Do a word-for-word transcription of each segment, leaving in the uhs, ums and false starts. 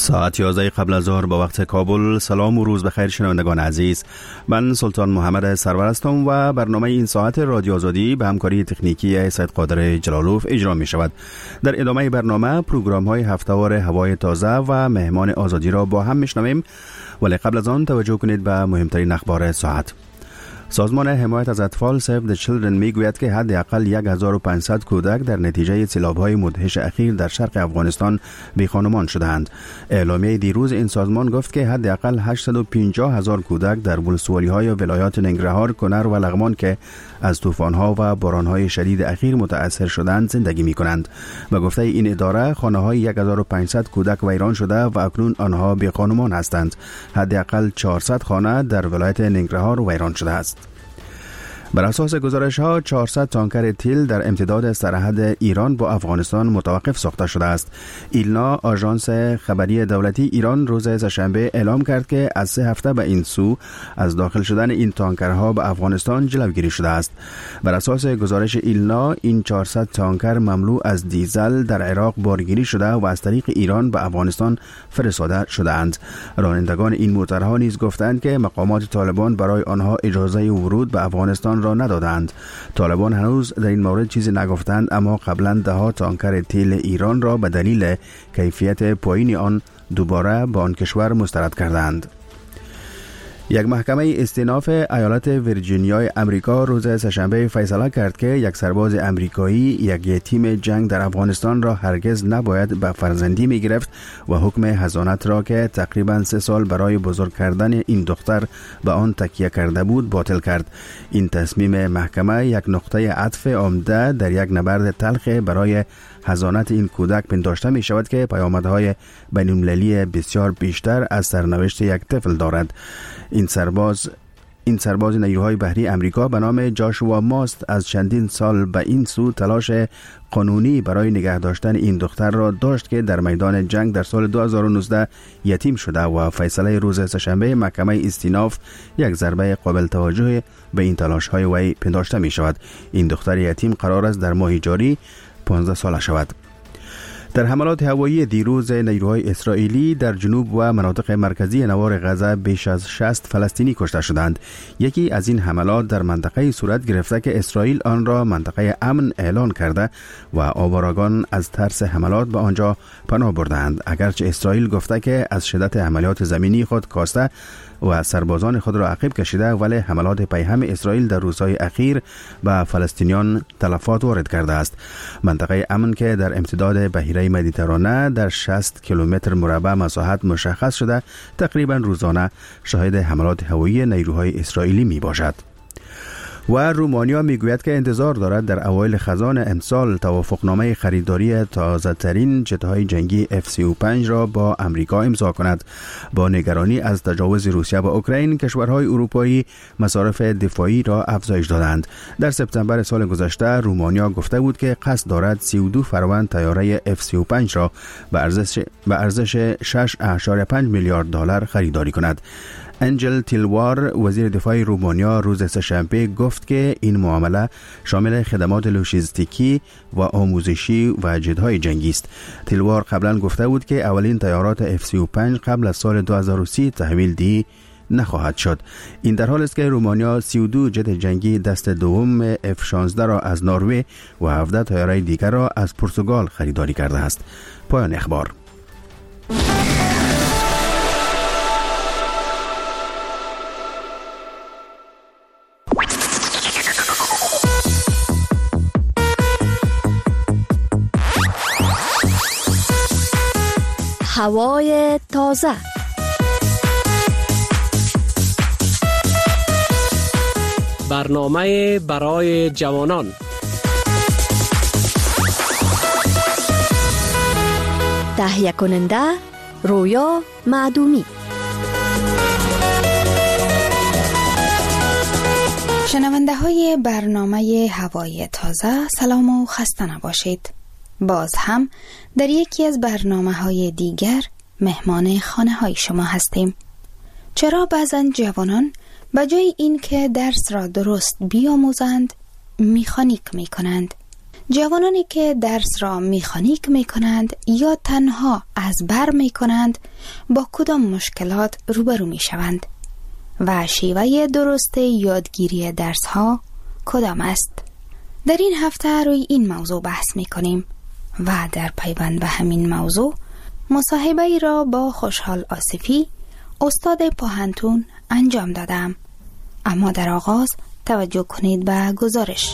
ساعت یازده قبل از ظهر با وقت کابل. سلام و روز بخیر شنوندگان عزیز. من سلطان محمد سرور هستم و برنامه این ساعت رادیو آزادی به همکاری تکنیکی سید قادر جلالوف اجرا می شود. در ادامه برنامه پروگرام های هفته‌وار هوای تازه و مهمان آزادی را با هم میشنویم، ولی قبل از آن توجه کنید به مهمترین اخبار ساعت. سازمان حمایت از اطفال Save the Children میگوید که حداقل هزار و پانصد کودک در نتیجه سیلاب‌های مدهش اخیر در شرق افغانستان بی‌خانمان شدند. اعلامیه دیروز این سازمان گفت که حداقل هشتصد و پنجاه هزار کودک در ولسوالی‌های ولایات ننگرهار، کنر و لغمان که از طوفان‌ها و باران‌های شدید اخیر متأثر شدند زندگی می‌کنند. و گفته این اداره خانه‌های هزار و پانصد کودک ویران شده و اکنون آنها بی‌خانمان هستند. حداقل چهارصد خانه در ولایت ننگرهار ویران شده است. بر اساس گزارش ها چهارصد تانکر تیل در امتداد سرحد ایران با افغانستان متوقف ساخته شده است. ایلنا، آژانس خبری دولتی ایران، روز سه‌شنبه اعلام کرد که از سه هفته به این سو از داخل شدن این تانکرها به افغانستان جلوگیری شده است. بر اساس گزارش ایلنا این چهارصد تانکر مملو از دیزل در عراق بارگیری شده و از طریق ایران به افغانستان فرستاده شده‌اند. رانندگان این موترها نیز گفتند که مقامات طالبان برای آنها اجازه ورود به افغانستان را ندادند. طالبان هنوز در این مورد چیزی نگفتند، اما قبلا ده ها تانکر تیل ایران را به دلیل کیفیت پایین آن دوباره به آن کشور مسترد کردند. یک محکمه استیناف ایالت ویرجینیای امریکا روز سه‌شنبه فیصله کرد که یک سرباز امریکایی یک یتیم جنگ در افغانستان را هرگز نباید به فرزندی می گرفت و حکم حضانت را که تقریباً سه سال برای بزرگ کردن این دختر به آن تکیه کرده بود باطل کرد. این تصمیم محکمه یک نقطه عطف عمده در یک نبرد تلخ برای حضانت این کودک پنداشته می شود که پیامدهای بین‌المللی بسیار بیشتر از سرنوشت یک طفل دارد. این سرباز این سرباز نیروهای بحری امریکا به نام جاشوا ماست از چندین سال به این سو تلاش قانونی برای نگه داشتن این دختر را داشت که در میدان جنگ در سال دو هزار و نوزده یتیم شده و فیصله روز سه‌شنبه محکمه استیناف یک ضربه قابل توجه به این تلاش های وی پنداشته می شود. این دختر یتیم قرار است در ماه جاری پانزده ساله شود. در حملات هوایی دیروز نیروهای اسرائیلی در جنوب و مناطق مرکزی نوار غزه بیش از شصت فلسطینی کشته شدند. یکی از این حملات در منطقه صورت گرفته که اسرائیل آن را منطقه امن اعلان کرده و آوارگان از ترس حملات به آنجا پناه بردند. اگرچه اسرائیل گفته که از شدت عملیات زمینی خود کاسته و سربازان خود را عقب کشیده، ولی حملات پیهم اسرائیل در روزهای اخیر به فلسطینیان تلفات وارد کرده است. منطقه امن که در امتداد بحیره مدیترانه در شصت کیلومتر مربع مساحت مشخص شده، تقریبا روزانه شاهد حملات هوایی نیروهای اسرائیلی می باشد. و رومانیا میگوید که انتظار دارد در اوایل خزان امسال توافقنامه خریداری تازه ترین جت‌های جنگی اف سی و پنج را با امریکا امضا کند. با نگرانی از تجاوز روسیه به اوکراین، کشورهای اروپایی مصارف دفاعی را افزایش دادند. در سپتامبر سال گذشته رومانیا گفته بود که قصد دارد سی و دو فروند طیاره اف سی و پنج را به ارزش به ارزش شش و پنج میلیارد دلار خریداری کند. انجل تیلوار، وزیر دفاع رومانیا، روز سه‌شنبه گفت که این معامله شامل خدمات لوجستیکی و آموزشی و جت‌های جنگی است. تیلوار قبلا گفته بود که اولین طیارات اف سی و پنج قبل از سال دو هزار و سی تحویل دهی نخواهد شد. این در حال است که رومانیا سی و دو جت جنگی دست دوم اف شانزده را از نروژ و هفده طیاره دیگر را از پرتغال خریداری کرده است. پایان اخبار. هوای تازه. برنامه برای جوانان. تهیه کننده رویا معدومی. شنونده های برنامه هوای تازه، سلام و خسته نباشید. باز هم در یکی از برنامه های دیگر مهمان خانه های شما هستیم. چرا بعضا جوانان بجای این که درس را درست بیاموزند میخانیک میکنند؟ جوانانی که درس را مکانیک می کنند یا تنها از بر می کنند با کدام مشکلات روبرو می شوند و شیوه درست یادگیری درس ها کدام است؟ در این هفته روی این موضوع بحث می کنیم و در پیوند به همین موضوع مصاحبه ای را با خوشحال آصفی استاد پوهنتون انجام دادم. اما در آغاز توجه کنید به گزارش.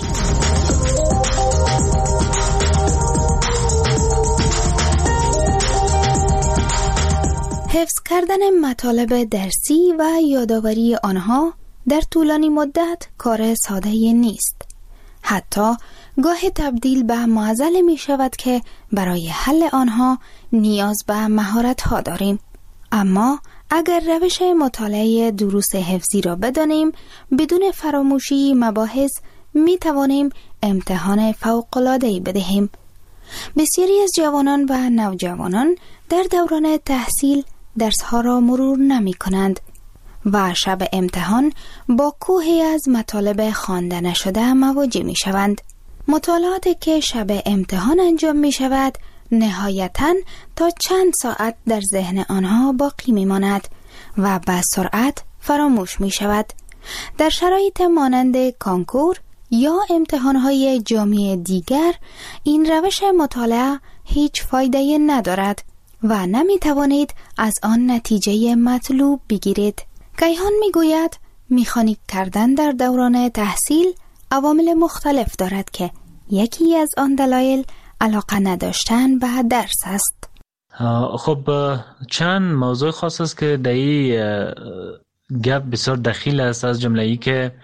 حفظ کردن مطالب درسی و یادآوری آنها در طولانی مدت کار ساده نیست. حتی گاهی تبدیل به معضل می شود که برای حل آنها نیاز به مهارت ها داریم. اما اگر روش مطالعه دروس حفظی را بدانیم، بدون فراموشی مباحث می توانیم امتحان فوق‌العاده‌ای بدهیم. بسیاری از جوانان و نوجوانان در دوران تحصیل درس‌ها را مرور نمی کنند و شب امتحان با کوهی از مطالب خوانده نشده مواجه می شوند. مطالعاتی که شب امتحان انجام می شود نهایتاً تا چند ساعت در ذهن آنها باقی می ماند و به سرعت فراموش می شود. در شرایط مانند کانکور یا امتحانهای جامعه دیگر این روش مطالعه هیچ فایده ندارد و نمی توانید از آن نتیجه مطلوب بگیرید. کیهان می گوید مکانیک کردن در دوران تحصیل عوامل مختلف دارد که یکی از آن دلایل علاقه نداشتن به درس است. خب چند موضوع خاص است که در این گپ بسیار دخیل است، از جمله ای که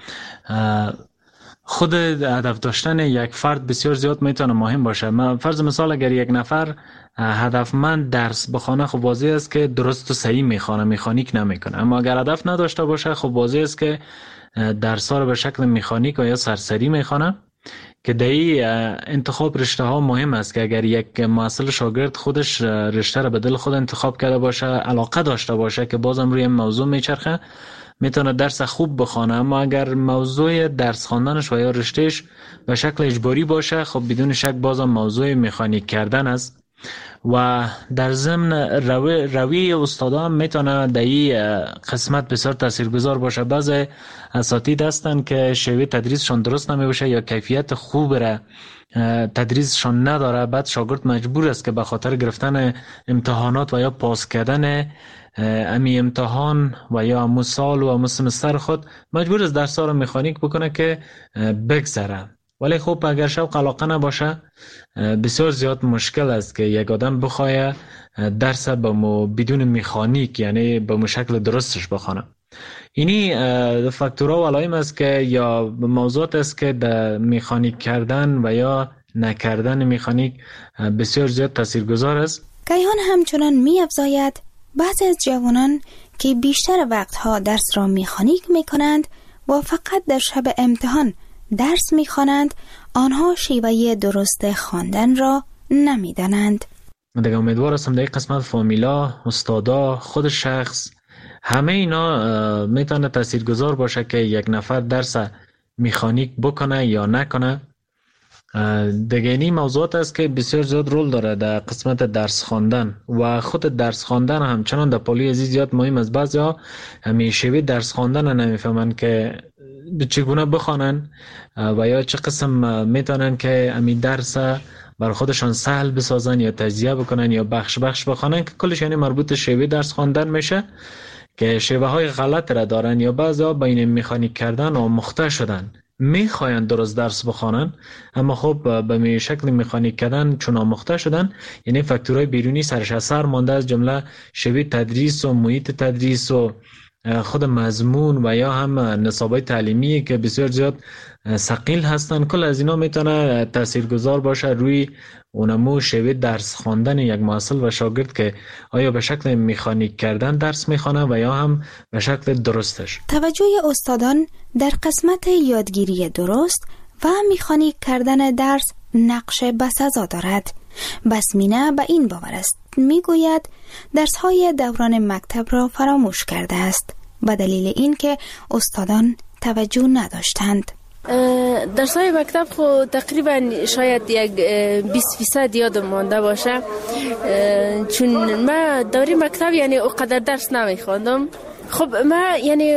خود هدف داشتن یک فرد بسیار زیاد میتونه مهم باشه. من فرض مثال اگر یک نفر هدفمند درس بخونه، خب واضح است که درست و صحیح میخونه، مکانیک نمیکنه. اما اگر هدف نداشته باشه، خب واضح است که درس ها رو به شکل مکانیک و یا سرسری میخونه، که در این انتخاب رشته ها مهم است که اگر یک محصل شاگرد خودش رشته رو به دل خود انتخاب کرده باشه، علاقه داشته باشه که بازم روی موضوع میچرخه، میتونه درس خوب بخونه. اما اگر موضوع درس خواندنش و یا رشتهش به شکل اجباری باشه، خب بدون شک بازم موضوع مکانیک کردن است. و در ضمن روی, روی استادا هم میتونه در این قسمت بسیار تاثیرگذار باشه. بعضی اساتید هستن که شیوه تدریسشون درست نمیشه یا کیفیت خوب را تدریسشون نداره، بعد شاگرد مجبور است که به خاطر گرفتن امتحانات و یا پاس کردن امی امتحان و یا امو سال و امو سمستر خود مجبور است درس ها رو مکانیک بکنه که بگذره. ولی خب اگر شوق علاقه نباشه، بسیار زیاد مشکل است که یک آدم بخواه درس با بدون مکانیک، یعنی با شکل درستش بخونه. اینی فاکتورها و علائم است که یا موضوعات است که در مکانیک کردن و یا نکردن مکانیک بسیار زیاد تاثیرگذار است. کیهان همچنان می افزاید بعضی از جوانان که بیشتر وقتها درس را مکانیک می کنند و فقط در شب امتحان درس می خوانند، آنها شیوه درست خواندن را نمی دانند. دیگه امیدوار هستم در این قسمت فامیلا، استادا، خود شخص، همه اینا میتونه تاثیرگذار باشه که یک نفر درس مکانیک بکنه یا نکنه. دیگه این موضوعات است که بسیار زیاد رول داره در قسمت درس خواندن و خود درس خواندن همچنان در پالی عزیز زیاد مهم است. بعضیا همیشه درس خواندن نمیفهمن که چگونه بخوانن و یا چه قسم میتونن که امی درس بر خودشان سهل بسازن یا تجزیه بکنن یا بخش بخش بخوانن، که کلش یعنی مربوط شیوه درس خواندن میشه که شیوه های غلط را دارن یا بعضیا بین مکانیک کردن و مخته شدن، میخواین درست درس بخوانن اما خب به می شکل مکانیک کردن چون آموخته شدن، یعنی فاکتورهای بیرونی سرش اثر مانده، از جمله شیوه تدریس و محیط تدریس و خود مضمون و یا هم نصابای تعلیمی که بسیار زیاد ثقیل هستن. کل از اینا میتونه تاثیرگذار باشه روی اونمو شیوه درس خواندن یک محصل و شاگرد که آیا به شکل مکانیک کردن درس میخوانه و یا هم به شکل درستش. توجه استادان در قسمت یادگیری درست و مکانیک کردن درس نقش بسزا دارد. بسمینه به این باور است، میگوید درس‌های دوران مکتب را فراموش کرده است به دلیل اینکه استادان توجه نداشتند. درسای مکتب خو تقریبا شاید یک بیست فیصد یادم مانده باشه، چون ما دوره مکتب یعنی اونقدر درس نمیخواندم. خب ما یعنی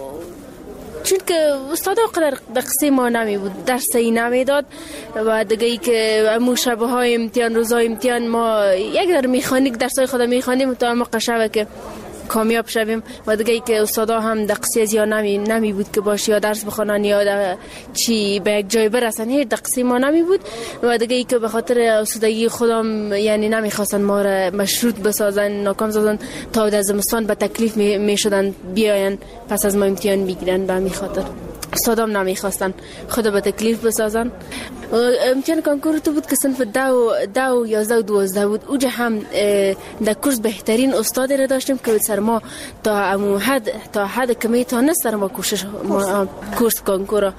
چون که استاد اونقدر قصه ما نمی بود، درسی نمیداد و دیگه ای که امو شبه های امتحان روزای امتحان ما یک در میخانیک درسای خود میخوانیم تا ما قشبه که کامیاب شویم و دیگه ای که استادا هم دقیقی از یا نمی, نمی بود که باشه یا درس بخونن یا چی به یک جای برسن، هیچ دقیقی ما نمی بود و دیگه ای که به خاطر استادگی خودم یعنی نمیخواستن ما را مشروط بسازن، ناکام سازن تا در زمستان به تکلیف می, می شدن بیاین پس از ما امتحان بگیرن. به همین خاطر استادام نمیخواستن خود به تکلیف بسازن. امتحان کنکور تو بود که صنف دو دو یازده و دوازده بود. اوجا هم در کورس بهترین استاد را داشتیم که سر ما تا امو حد تا حد کمی تا نست سر ما کوشش کورس کنکور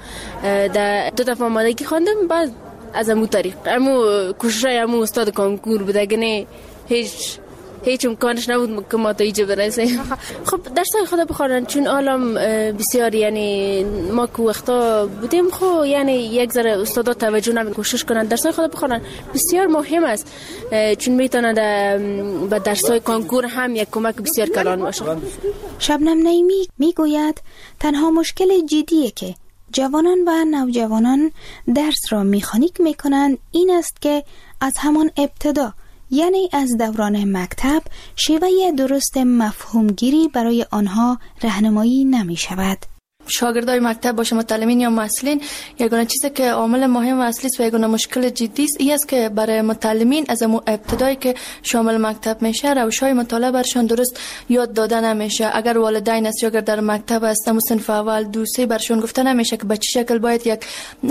در دو دفعه آمادگی خواندم. بعد از امو طریق امو کوشش امو استاد کنکور بود، اگه نه هیچ هیچ امکانش نبود که ما تا اینجا برسیم. خب درسای خود بخونن چون عالم بسیار یعنی ما که وقتا بودیم خب یعنی یک ذره استادا توجه نمی کوشش کنن درسای خود بخونن بسیار مهم است، چون میتونن به درسای کنکور هم یک کمک بسیار کلان باشه. شبنم نعیمی میگوید تنها مشکل جدیه که جوانان و نوجوانان درس را میخانیک میکنند این است که از همان ابتدا یعنی از دوران مکتب شیوه درست مفهومگیری برای آنها راهنمایی نمی شود. شاگردای مکتب باشه متعلمین یا محصلین، یگانه چیزی که عامل مهم و اصلی است و یگانه مشکل جدی است این است که برای متعلمین از ابتدایی که شامل مکتب میشه روش‌های مطالعه برشان درست یاد داده نمیشه. اگر والدین است یا اگر در مکتب هستن و صنف اول دو سه برشان گفته نمیشه که به چه شکل باید یک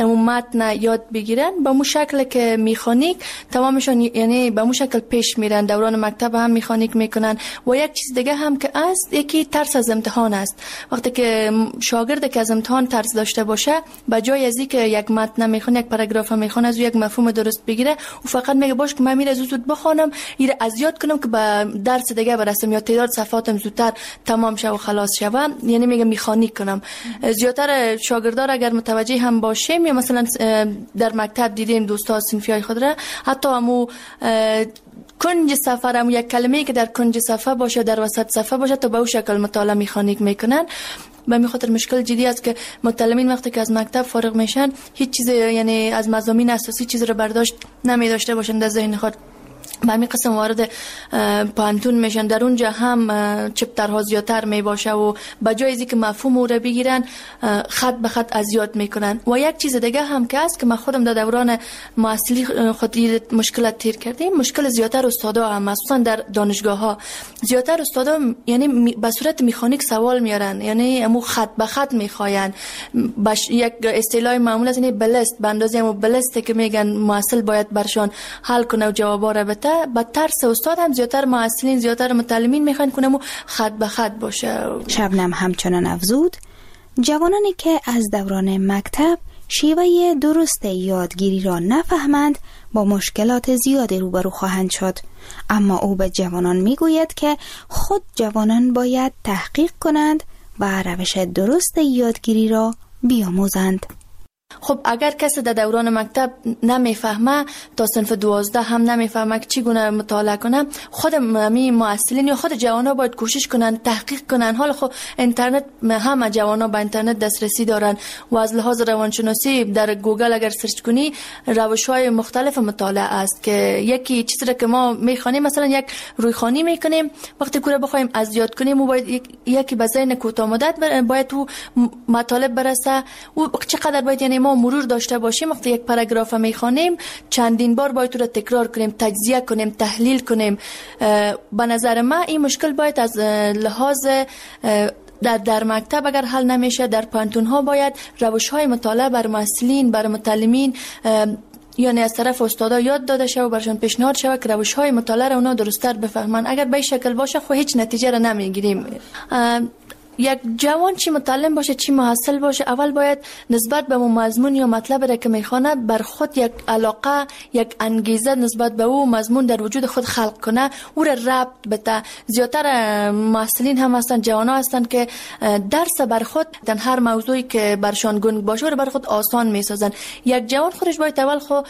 متن یاد بگیرن، به مو شکل که میخانیک تمامشون یعنی به مو شکل پیش میرن. دوران مکتب هم میخانیک میکنن. و یک چیز دیگه هم که است یکی ترس از امتحان است. وقتی که شاگرد که از امتحان ترس داشته باشه به جای از اینکه یک متن میخونه یک پاراگراف میخونه از یک مفهوم درست بگیره و فقط میگه باش که من میره زود بخونم ایره از یاد کنم که به درس دیگه برسم یا تعداد صفحاتم زودتر تمام شه و خلاص شه، یعنی میگه میخانیک کنم. زیاتر شاگردان اگر متوجه هم باشیم یا مثلا در مکتب دیدیم دوستا صنفیای خود را حتی همو کنج صفحه هم یک کلمه‌ای که در کنج صفحه باشه در وسط صفحه باشه تا به اون شکل مطالعه میخانیک میکنن. به می خاطر مشکل جدی است که متعلمین وقتی که از مکتب فارغ میشن هیچ چیز یعنی از مضامین اساسی چیز رو برداشت نمی داشته باشن در ذهن خود. به همین قسم وارد پانتون میشن، در اونجا هم چپترها زیادتر می باشه و به جای از اینکه مفهوم او رو بگیرن خط به خط از یاد میکنن. و یک چیز دیگه هم که است که من خودم در دوران محصلی خود مشکلات تیر کردیم، مشکل زیادتر استادا هم مخصوصا در دانشگاه ها زیادتر استادا یعنی به صورت مکانیک سوال میارن، یعنی امو خط به خط میخواین. باش یک اصطلاح معمول است یعنی بلست به اندازه امو بلست که میگن محصل باید برشان حل کنه و جوابا رو بده. با ترس استاد هم زیادتر محصلین زیادتر متعلمین میخوان کنه خط به خط باشه. شبنم همچنان افزود جوانانی که از دوران مکتب شیوه درست یادگیری را نفهمند با مشکلات زیادی روبرو خواهند شد، اما او به جوانان میگوید که خود جوانان باید تحقیق کنند و روش درست یادگیری را بیاموزند. خب اگر کسی در دوران مکتب نمیفهمه تا صنف دوازده هم نمیفهمه که چگونه مطالعه کنه، خود می محصلین یا خود جوانا باید کوشش کنن تحقیق کنن. حالا خب اینترنت همه جوانا به اینترنت دسترسی دارن و از لحاظ روانشناسی در گوگل اگر سرچ کنی روش‌های مختلف مطالعه است که یکی چیزی را که ما میخوانیم مثلا یک رویخوانی میکنیم وقتی کوره بخوایم از یاد کنیم و باید یکی به ذهن کوتاه مدت باید تو مطالب برسه و چقدر باید یعنی ما مرور داشته باشیم. وقتی یک پاراگراف میخوانیم چندین بار باید تو را تکرار کنیم، تجزیه کنیم، تحلیل کنیم. به نظر من این مشکل باید از لحاظ در در مکتب اگر حل نمیشه در پانتون ها باید روش های مطالعه بر محصلین بر متعلمین یعنی از طرف استادا یاد داده شود و برشان پیشنهاد شود که روش های مطالعه را اونا درست‌تر بفهمن. اگر به این شکل باشه خو هیچ نتیجه را نمیگیریم. یک جوان چی متعلم باشه چی محصل باشه، اول باید نسبت به اون مضمون یا مطلب را که میخونه بر خود یک علاقه، یک انگیزه نسبت به او مضمون در وجود خود خلق کنه، او را ربط بده. زیادتر محصلین هم هستن، جوان ها هستن که درس بر خود در هر موضوعی که برشان گنگ باشه رو بر خود آسان میسازن. یک جوان خودش باید اول خود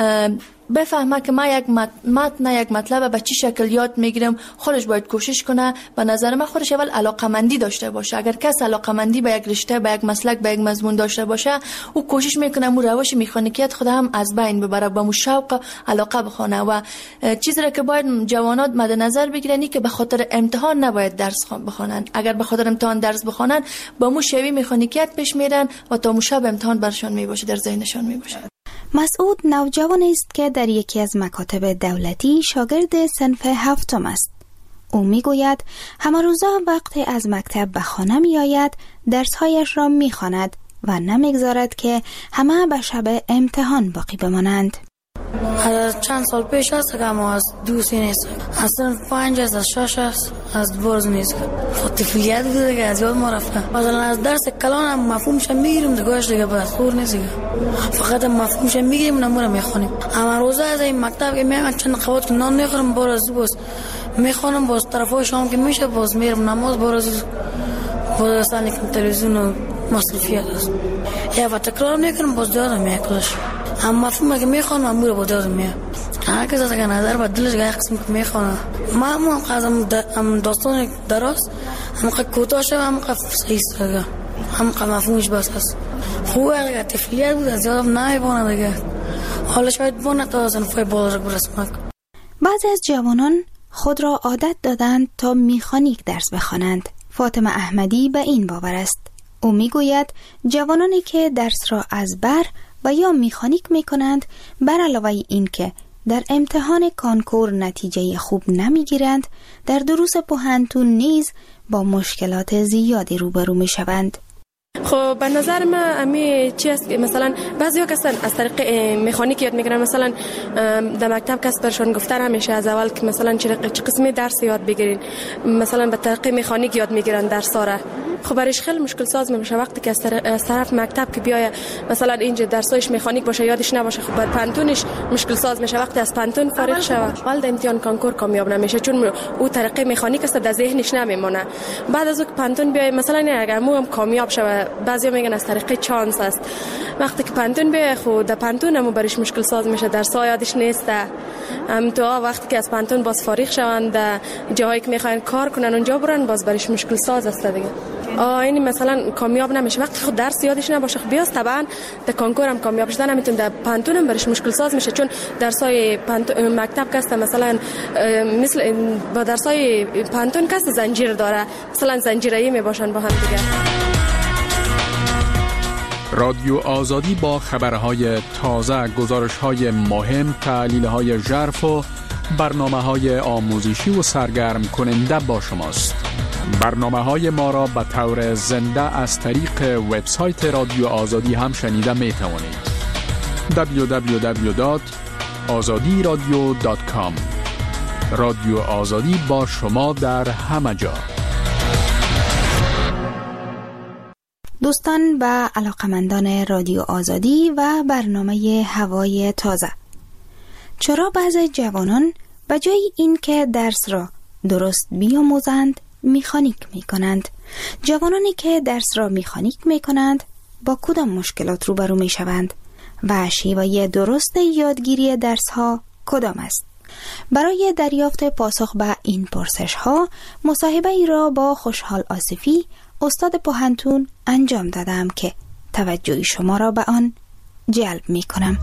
بفهمه که ما یک متن یک مطلب به چی شکل یاد میگیرم، خودش باید کوشش کنه. به نظر من خودش اول علاقمندی داشته باشه. اگر کس علاقمندی به یک رشته، به یک مسلک، به یک مضمون داشته باشه، او کوشش میکنه مو روش مکانیکیت خود هم از بین ببره، با مو شوق علاقه بخونه. و چیزی را که باید جوانات مد نظر بگیرن که به خاطر امتحان نباید درس بخونن. اگر به خاطر امتحان درس بخونن با مو شوی مکانیکیت پیش میرن و تا مو شب امتحان برشان میباشه، در ذهنشان میباشه. مسعود نوجوانی است که در یکی از مکاتب دولتی شاگرد صنف هفتم است. او میگوید همه روزا وقتی از مکتب به خانه می آید درسهایش را می خواند و نمیگذارد که همه به شب امتحان باقی بمانند. از چند سال پیش است که ما از دوستی نیست، از صنف پنج است، از شش است، از برز نیست. خود طفلیت بوده که از یاد ما رفته. مثلا از درس کلان هم مفهومش میگیریم دیگهش دیگه بس خور نیست، فقط مفهومش میگیریم نمونه میخونیم. اما روزه از این مکتب که میام چند قوت نان میخورم باز باز میخونم، باز طرفای شام که میشه باز میرم نماز، باز باز سانی که تلویزیون و مصرفیات است یا و تکرار میکنم، باز یادم میکلش. اما مفهوم که میخوام امور با دادم میاد. هر کس از که نظر با دلش گه قسم که میخوام ما هم قضم هم داستان درست هم که کوتاه شد هم که صحیح سرگه هم که مفهومش بس هست. خوبه اگه طفلیت بود از یادم نمیبانه دیگه، حالا شاید بانه تا صنفای بزرگ برسم. بعضی از جوانان خود را عادت دادند تا میخانیک درس بخوانند. فاطمه احمدی به این باور است. او میگوید جوانانی که درس را از بر و یا میخانیک میکنند، بر علاوه این که در امتحان کانکور نتیجه خوب نمیگیرند، در دروس پوهنتون نیز با مشکلات زیادی روبرو میشوند. خب به نظر من امی چی است که مثلا بعضیا کسان از طریق مکانیک یاد میگیرن، مثلا در مکتب کس برشون گفتن همیشه از اول که مثلا چه قسمی درس یاد بگیرین، مثلا به طریق مکانیک یاد میگیرن درس را. خب برایش خیلی مشکل ساز میشه وقتی که از طرف مکتب که بیای مثلا اینجا درسایش مکانیک باشه یادش نباشه، خب بعد پانتونش مشکل ساز میشه وقتی از پانتون فارغ شوه. اول در امتحان کانکور کامیاب نمیشه چون او طریق مکانیک است در ذهنش نمیمونه. بعد از اون پانتون بیای مثلا اگر مو هم کامیاب شوه، بعضیا میگن از طریق چانس است. وقتی که پانتون بیای خود در پانتون هم برایش مشکل ساز میشه، درس‌ها یادش نیست. هم تو وقتی که از پانتون باز فارغ شوند در جاهایی که میخواین کار کنن اونجا برن، باز برایش مشکل ساز است دیگه. آه این مثلا کامیاب نمیشه وقتی خود درس یادش نباشه. خب بیاست طبعا در کانکور هم کامیاب شدن نمیتونه، در پانتون هم برش مشکل ساز میشه چون درسای مکتب کاست مثلا مثل با درسای پانتون کاست زنجیر داره، مثلا زنجیره‌ای میباشن با هم دیگه. رادیو آزادی با خبرهای تازه، گزارش‌های مهم، تحلیل‌های ژرف و برنامه‌های آموزشی و سرگرم کننده با شماست. برنامه‌های ما را به طور زنده از طریق وبسایت رادیو آزادی هم شنیده می توانید. دبلیو دبلیو دبلیو دات آزادی رادیو دات کام. رادیو آزادی با شما در همه جا. دوستان و علاقمندان رادیو آزادی و برنامه هوای تازه، چرا بعضی جوانان به جای این که درس را درست بیاموزند میخانیک میکنند؟ جوانانی که درس را میخانیک میکنند با کدام مشکلات روبرو میشوند و شیوه درست یادگیری درس ها کدام است؟ برای دریافت پاسخ به این پرسش ها مصاحبه ای را با خوشحال آصفی استاد پوهنتون انجام دادم که توجه شما را به آن جلب می کنم.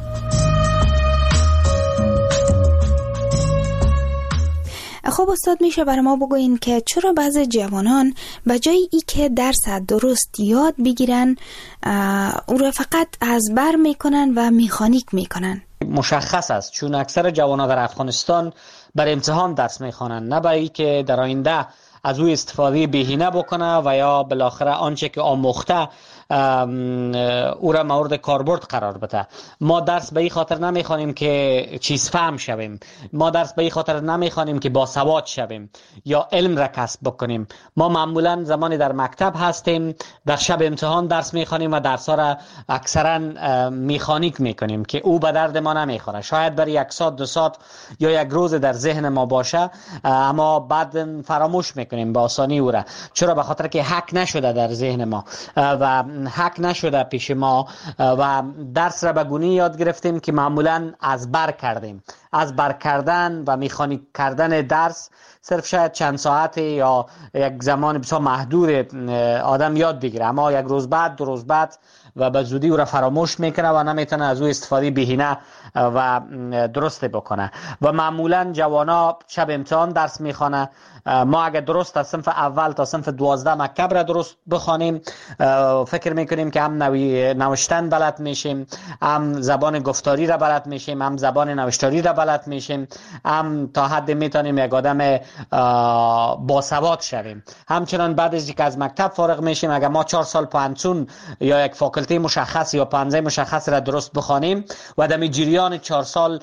خب استاد میشه برای ما بگوین که چرا بعضی جوانان به جای ای که درس درست یاد بگیرن او را فقط از بر میکنن و میخانیک میکنن؟ مشخص است چون اکثر جوانان در افغانستان بر امتحان درس میخوانند، نه برای که در آینده از او استفاده بهینه بکنه و یا بالاخره آنچه که آموخته او را مورد کاربرد قرار بده. ما درس به این خاطر نمیخوانیم که چیز فهم شویم، ما درس به این خاطر نمیخوانیم که باسواد شویم یا علم را کسب بکنیم. ما معمولا زمانی در مکتب هستیم در شب امتحان درس میخوانیم و درس ها را اکثرا میخانیک میکنیم که او به درد ما نمیخوره. شاید برای یک ساعت دو ساعت یا یک روز در ذهن ما باشه، اما بعد فراموش میکنیم به آسانی او را. چرا؟ به خاطر که حک نشده در ذهن ما و حک نشده پیش ما و درس را به گونه یاد گرفتیم که معمولا از بر کردیم. از بر کردن و میخانیک کردن درس صرف شاید چند ساعت یا یک زمان بسیار محدود آدم یاد بگیره، اما یک روز بعد دو روز بعد و به زودی او را فراموش میکنه و نمیتونه از او استفاده بهینه و درست بکنه. و معمولا جوانا شب امتحان درس میخوانه. ما اگر درست از صنف اول تا صنف دوازده مکتب را درست بخوانیم، فکر میکنیم که هم نوی نوشتن بلد میشیم، هم زبان گفتاری را بلد میشیم، هم زبان نوشتاری را بلد میشیم، هم تا حد میتونیم یک آدم باسواد شویم. همچنان بعد از اینکه از مکتب فارغ میشیم، اگر ما چهار سال پانتون یا یک فاکولته مشخص یا پانزه مشخص را درست بخوانیم و در جریان چهار سال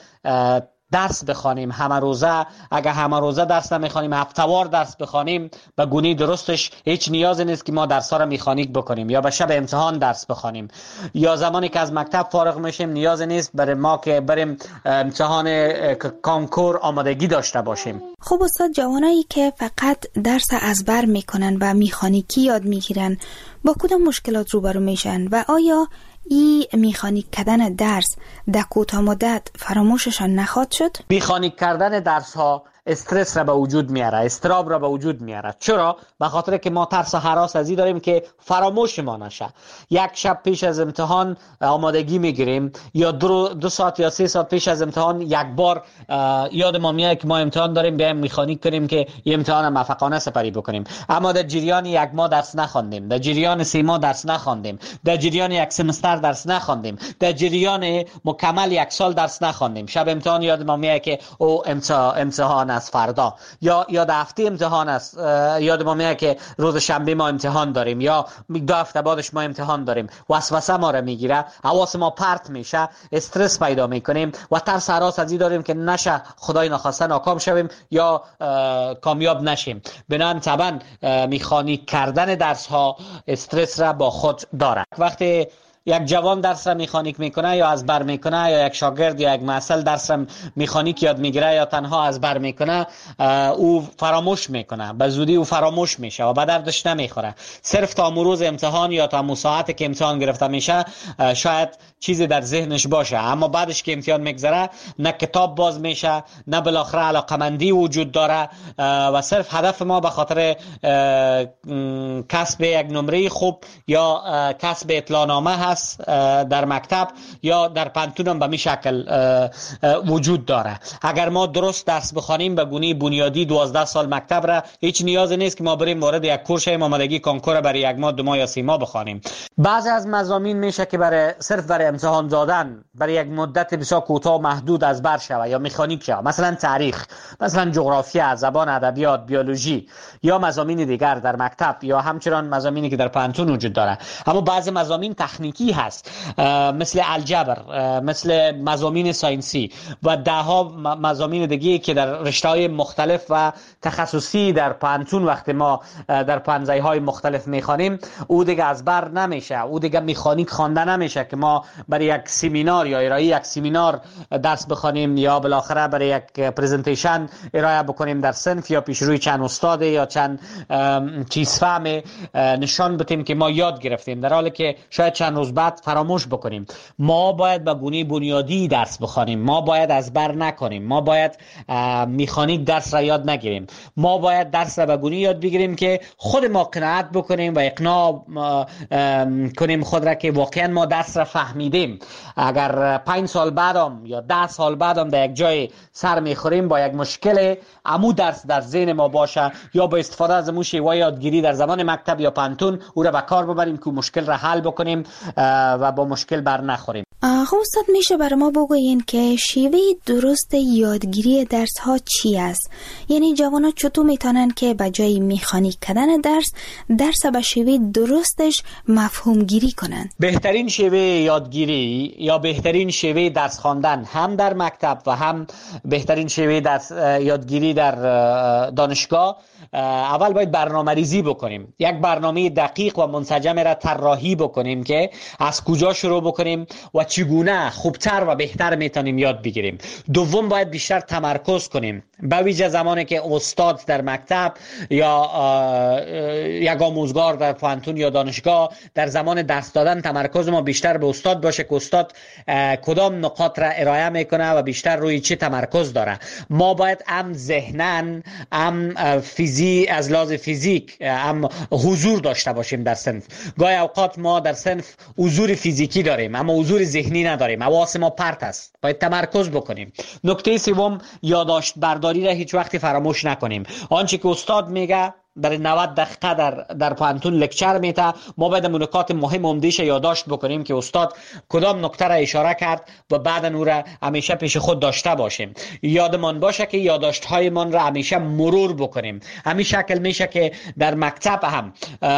درس بخوانیم همه روزه، اگر همه روزه درس نمیخوانیم هفته‌وار درس بخوانیم، به گونه درستش هیچ نیازی نیست که ما درس‌ها را میخانیک بکنیم یا به شب امتحان درس بخوانیم. یا زمانی که از مکتب فارغ میشیم نیاز نیست برای ما که بریم امتحان کنکور آمادگی داشته باشیم. خب استاد، جوانایی که فقط درس ازبر میکنن و میخانیکی یاد میگیرن با کدام مشکلات روبرو میشن و آیا ای میخانیک کردن درس در کوتاه مدت فراموششان نخواهد شد؟ میخانیک کردن درس ها استرس را به وجود میاره، استراب را به وجود میاره. چرا؟ به خاطر که ما ترس و هراس ازی داریم که فراموش ما نشه. یک شب پیش از امتحان آمادگی میگیریم یا دو, دو ساعت یا سه ساعت پیش از امتحان یک بار یاد ما میاد که ما امتحان داریم، بیایم میخانیک کنیم که این امتحان موفقانه سپری بکنیم. اما در جریان یک ماه درس نخواندیم، در جریان سه ماه درس نخواندیم، در جریان یک سمستر درس نخواندیم، در جریان مکمل یک سال درس نخواندیم. شب امتحان یاد ما میاد که او امتحان از فردا یا یا در هفته امتحان است، یاد ما میاد که روز شنبه ما امتحان داریم یا دو هفته بعدش ما امتحان داریم. وسوسه ما را میگیره، حواس ما پرت میشه، استرس پیدا میکنیم و ترس هراس ازی داریم که نشه خدای نخواسته ناکام شویم یا کامیاب نشیم. بنابراین طبعا میخانیک کردن درس ها استرس را با خود داره. وقتی یک جوان درس را میخانیک میکنه یا از بر میکنه، یا یک شاگرد یا یک محصل درس را میخانیک یاد میگیره یا تنها از بر میکنه، او فراموش میکنه، به زودی او فراموش میشه و به دردش نمیخوره. صرف تا روز امتحان یا تا ساعتی که امتحان گرفته میشه شاید چیزی در ذهنش باشه، اما بعدش که امتحان میگذره نه کتاب باز میشه، نه بالاخره علاقمندی وجود داره و صرف هدف ما به خاطر کسب یک نمره خوب یا کسب اطلاعنامه هست در مکتب یا در پانتون به می شکل وجود داره. اگر ما درست درس بخوانیم به گونه بنیادی دوازده سال مکتب را، هیچ نیازی نیست که ما بریم وارد یک کورس آمادگی کنکور برای یک ماه دو ماه یا سه ماه بخوانیم. بعضی از مضامین میشه که برای صرف برای امتحان دادن برای یک مدت بسیار کوتاه محدود از بر شوه یا مکانیک شوه، مثلا تاریخ، مثلا جغرافیا، زبان، ادبیات، بیولوژی یا مضامین دیگر در مکتب یا همچنان مضامینی که در پانتون وجود داره. اما بعضی مضامین تکنیکی هست مثل الجبر، مثل مضامین ساینسی و ده ها مضامین دیگه که در رشته‌های مختلف و تخصصی در پانتون وقتی ما در پانزه‌های مختلف میخوانیم او دیگه از بر نمیشه، او دیگه مکانیک خوانده نمیشه که ما برای یک سمینار یا ارائه یک سمینار درس بخوانیم یا بالاخره برای یک پرزنتیشن ارائه بکنیم در صنف یا پیش روی چند استاد یا چند چیز فهم نشان بدیم که ما یاد گرفتیم، در حالی که شاید چند روز بعد فراموش بکنیم. ما باید به گونه بنیادی درس بخوانیم، ما باید از بر نکنیم، ما باید مکانیک درس را یاد نگیریم، ما باید درس را به گونه یاد بگیریم که خود ما قناعت بکنیم و اقناع کنیم خود را که واقعا ما درس را فهمیدیم. اگر پنج سال بعدم یا ده سال بعدم در یک جای سر میخوریم با یک مشکل، عمو درس در ذهن ما باشه یا با استفاده از موش و یادگیری در زمان مکتب یا پانتون او را به کار ببریم که مشکل را حل بکنیم و با مشکل بر نخوریم. آقا استاد میشه برای ما بگوین که شیوه درست یادگیری درس ها چی است؟ یعنی جوانا چطور میتونن که به جای مکانیک کردن درس درس به شیوه درستش مفهوم گیری کنن؟ بهترین شیوه یادگیری یا بهترین شیوه درس خواندن هم در مکتب و هم بهترین شیوه درس یادگیری در دانشگاه، اول باید برنامه ریزی بکنیم. یک برنامه دقیق و منسجم را طراحی بکنیم که از کجا شروع بکنیم و چگونه خوبتر و بهتر میتونیم یاد بگیریم. دوم باید بیشتر تمرکز کنیم، به ویژه زمانی که استاد در مکتب یا یک آموزگار در پانتون یا دانشگاه در زمان درس دادن تمرکز ما بیشتر به استاد باشه که استاد کدام نقاط را ارائه میکنه و بیشتر روی چه تمرکز داره. ما باید هم ذهنن هم فیزی از لحاظ فیزیک هم حضور داشته باشیم در صنف. گاهی اوقات ما در صنف حضور فیزیکی داریم اما حضور ذهنی نداریم، حواس ما پرت است، باید تمرکز بکنیم. نکته سوم، یادداشت برداری را هیچ وقتی فراموش نکنیم. آنچه که استاد میگه در نود دقیقه در در پانتون لکچر میته، ما باید نکات مهم عمده‌اش یادداشت بکنیم که استاد کدام نکته را اشاره کرد و بعد اون را همیشه پیش خود داشته باشیم. یادمان باشه که یادداشت های من را همیشه مرور بکنیم. همین شکل میشه که در مکتب هم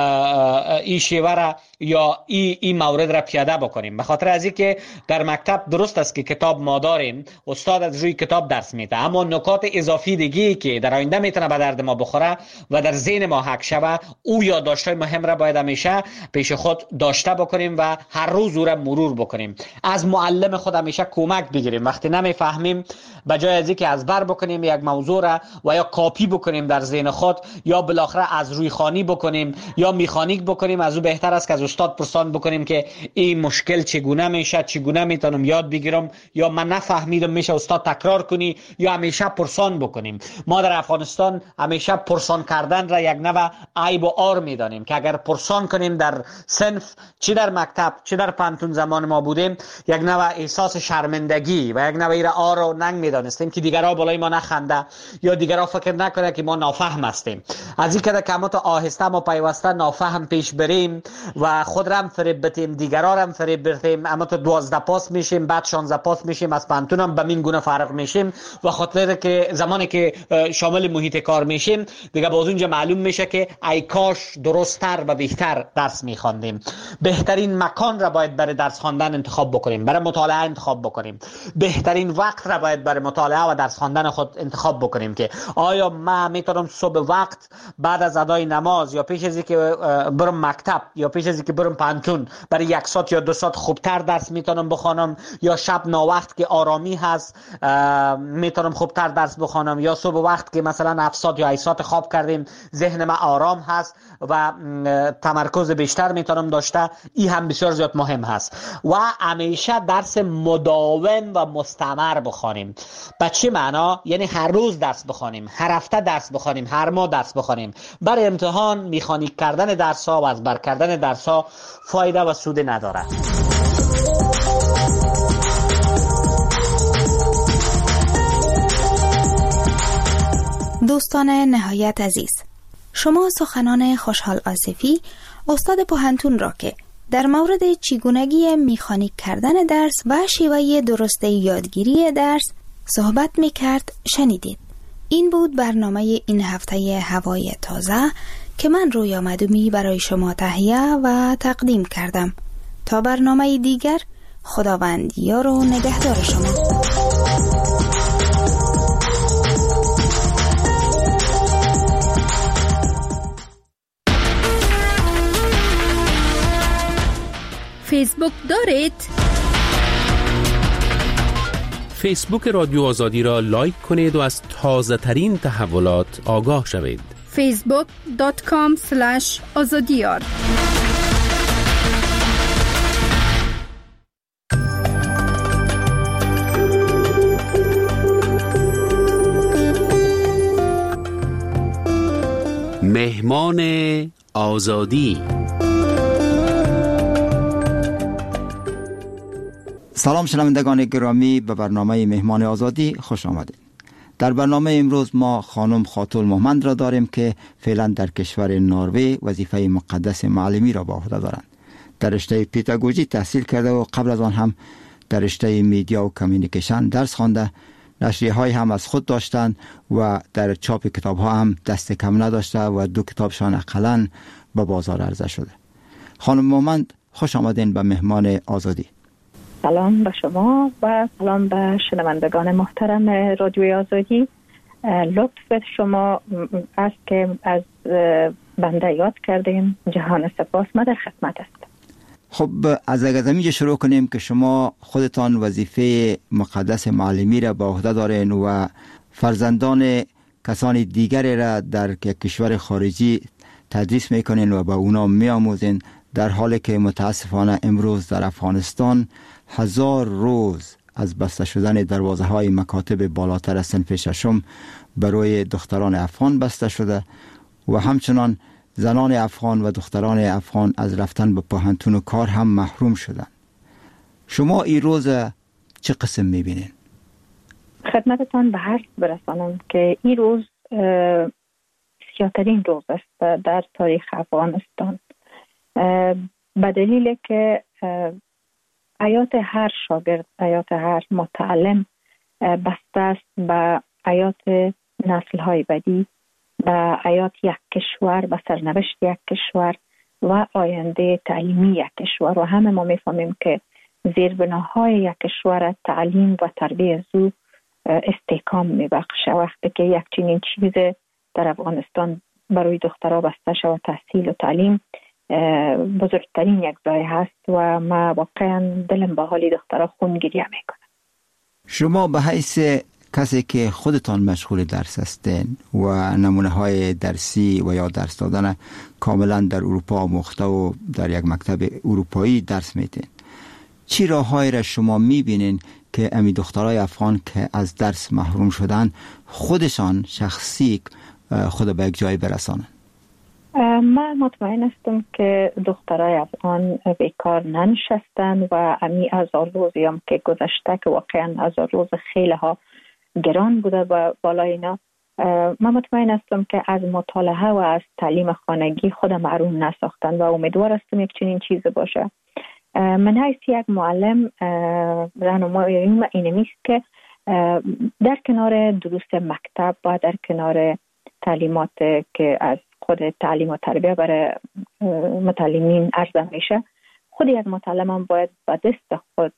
این شیوه را یا این این مورد را پیاده بکنیم. به خاطر از اینکه در مکتب درست است که کتاب ما داریم، استاد از روی کتاب درس میده، اما نکات اضافی دیگه که در آینده میتونه به درد ما بخوره و در ذهن ما حک شوه، او یادداشت‌های مهم را باید همیشه پیش خود داشته بکنیم و هر روز او را مرور بکنیم. از معلم خود همیشه کمک بگیریم. وقتی نمیفهمیم به جای از اینکه از بر بکنیم یک موضوع را و یا کاپی بکنیم در ذهن خود یا بالاخره از روی خوانی بکنیم یا میخانیک بکنیم، از او بهتر است که از استاد پرسان بکنیم که این مشکل چگونه میشه، چگونه میتونم یاد بگیرم، یا من نفهمیدم میشه استاد تکرار کنی، یا همیشه پرسان بکنیم. ما در افغانستان همیشه پرسان کردن را یک نوع عیب و عار میدانیم که اگر پرسان کنیم در صنف، چه در مکتب چه در پانتون زمان ما بودیم، یک نوع احساس شرمندگی و یک نوع ایره عار و ننگ میدانستیم که دیگرها بالای ما نخنده یا دیگرها فکر نکنه که ما نافهم هستیم. از این که کمات آهسته ما پیوسته نافهم پیش بریم و خود را هم فریب بتیم، دیگرها را هم فریب بتیم، اما تو دوازده پاس میشیم، بعد شانزده پاس میشیم، از پانتون هم به این گونه فرق میشیم و خاطر که زمانی که شامل محیط کار میشیم دیگه باز اونجا معلوم میشه که ای کاش درست‌تر و بهتر درس میخواندیم. بهترین مکان را باید برای درس خواندن انتخاب بکنیم، برای مطالعه انتخاب بکنیم. بهترین وقت را باید برای مطالعه و درس خواندن خود انتخاب بکنیم که آیا من میتونم صبح وقت بعد از ادای نماز یا پیش از اینکه برم مکتب یا پیش از اینکه برم پانتون برای یک ساعت یا دو ساعت خوبتر درس میتونم بخوانم، یا شب ناوقت که آرامی هست میتونم خوبتر درس بخوانم، یا صبح وقت که مثلا هفت ساعت یا هشت ساعت خواب کردیم ذهن ما آرام هست و تمرکز بیشتر میتونم داشته. این هم بسیار زیاد مهم هست. و همیشه درس مداوم و مستمر بخوانیم. به چه معنا؟ یعنی هر روز درس بخوانیم، هر هفته درس بخوانیم، هر ماه درس بخوانیم. برای امتحان میخانیک کردن درس ها و از بر کردن درس ها فایده و سود نداره. دوستان نهایت عزیز، شما سخنان خوشحال آصفی استاد پوهنتون را که در مورد چگونگی مکانیک کردن درس و شیوه درست یادگیری درس صحبت میکرد شنیدید. این بود برنامه این هفته هوای تازه که من رویا مدومی برای شما تهیه و تقدیم کردم. تا برنامه دیگر، خداوند یار و نگهدار شما. فیسبوک دارید؟ فیسبوک رادیو آزادی را لایک کنید و از تازه ترین تحولات آگاه شوید. فیسبوک دات کام اسلش آزادیار. مهمان آزادی. سلام شنوندگان گرامی، به برنامه مهمان آزادی خوش آمدید. در برنامه امروز ما خانم خاتون محمد را داریم که فعلا در کشور نروژ وظیفه مقدس معلمی را به عهده دارند. در رشته پیداگوژی تحصیل کرده و قبل از آن هم در رشته میدیا و کمیونیکیشن درس خوانده. نشریه های هم از خود داشتند و در چاپ کتاب ها هم دست کم نداشته و دو کتابشان اقلاً به بازار عرضه شده. خانم مومند، خوش آمدین به مهمان آزادی. سلام به شما و سلام به شنوندگان محترم رادیوی آزادی. لطف شما است که از بنده یاد کردیم. جهان سپاس. ما در خدمت هستم. خب از اگه شروع کنیم که شما خودتان وظیفه مقدس معلمی را به عهده دارین و فرزندان کسان دیگری را در کشور خارجی تدریس میکنین و به اونا میآموزین، در حالی که متاسفانه امروز در افغانستان هزار روز از بسته شدن دروازه های مکاتب بالاتر از صنف ششم برای دختران افغان بسته شده و همچنان زنان افغان و دختران افغان از رفتن به پوهنتون و کار هم محروم شدن. شما این روز چه قسم میبینین؟ خدمتتان به هر برسانم که این روز سیاه‌ترین روز است در تاریخ افغانستان، به دلیل که حیات هر شاگرد، حیات هر متعلم بسته است به حیات نسل‌های بعدی، به حیات یک کشور، به سرنوشت یک کشور و آینده تعلیمی یک کشور. و همه ما میفهمیم که زیربناهای یک کشور تعلیم و تربیت زو استحکام میبخشه. وقتی که یک چنین چیز در افغانستان برای دخترها بسته شود، تحصیل و تعلیم بزرگترین یک ضایعه هست و ما واقعا دلم به حال دخترها خون گریه میکنم. شما به حیث کسی که خودتان مشغول درس هستین و نمونه های درسی و یا درس دادن کاملا در اروپا آموخته و در یک مکتب اروپایی درس میدین، چی راههایی را شما میبینین که امی دخترای افغان که از درس محروم شدن خودشان شخصی خود به یک جای برسانن؟ من مطمئن هستم که دخترای افغان بیکار ننشستن و امی هزار روزی هم که گذشته که واقعا هزار روز خیلی ها گران بوده و بالای اینا، من مطمئن هستم که از مطالعه و از تعلیم خانگی خود محروم نساختن و امیدوار هستم یک چنین چیز باشه. من حیث یک معلم راهنمایی اینمی است که در کنار دروس مکتب و در کنار تعلیمات که از خود تعلیم و تربیت برای متعلمین عرضه میشه، خود یک متعلم هم باید با دست خود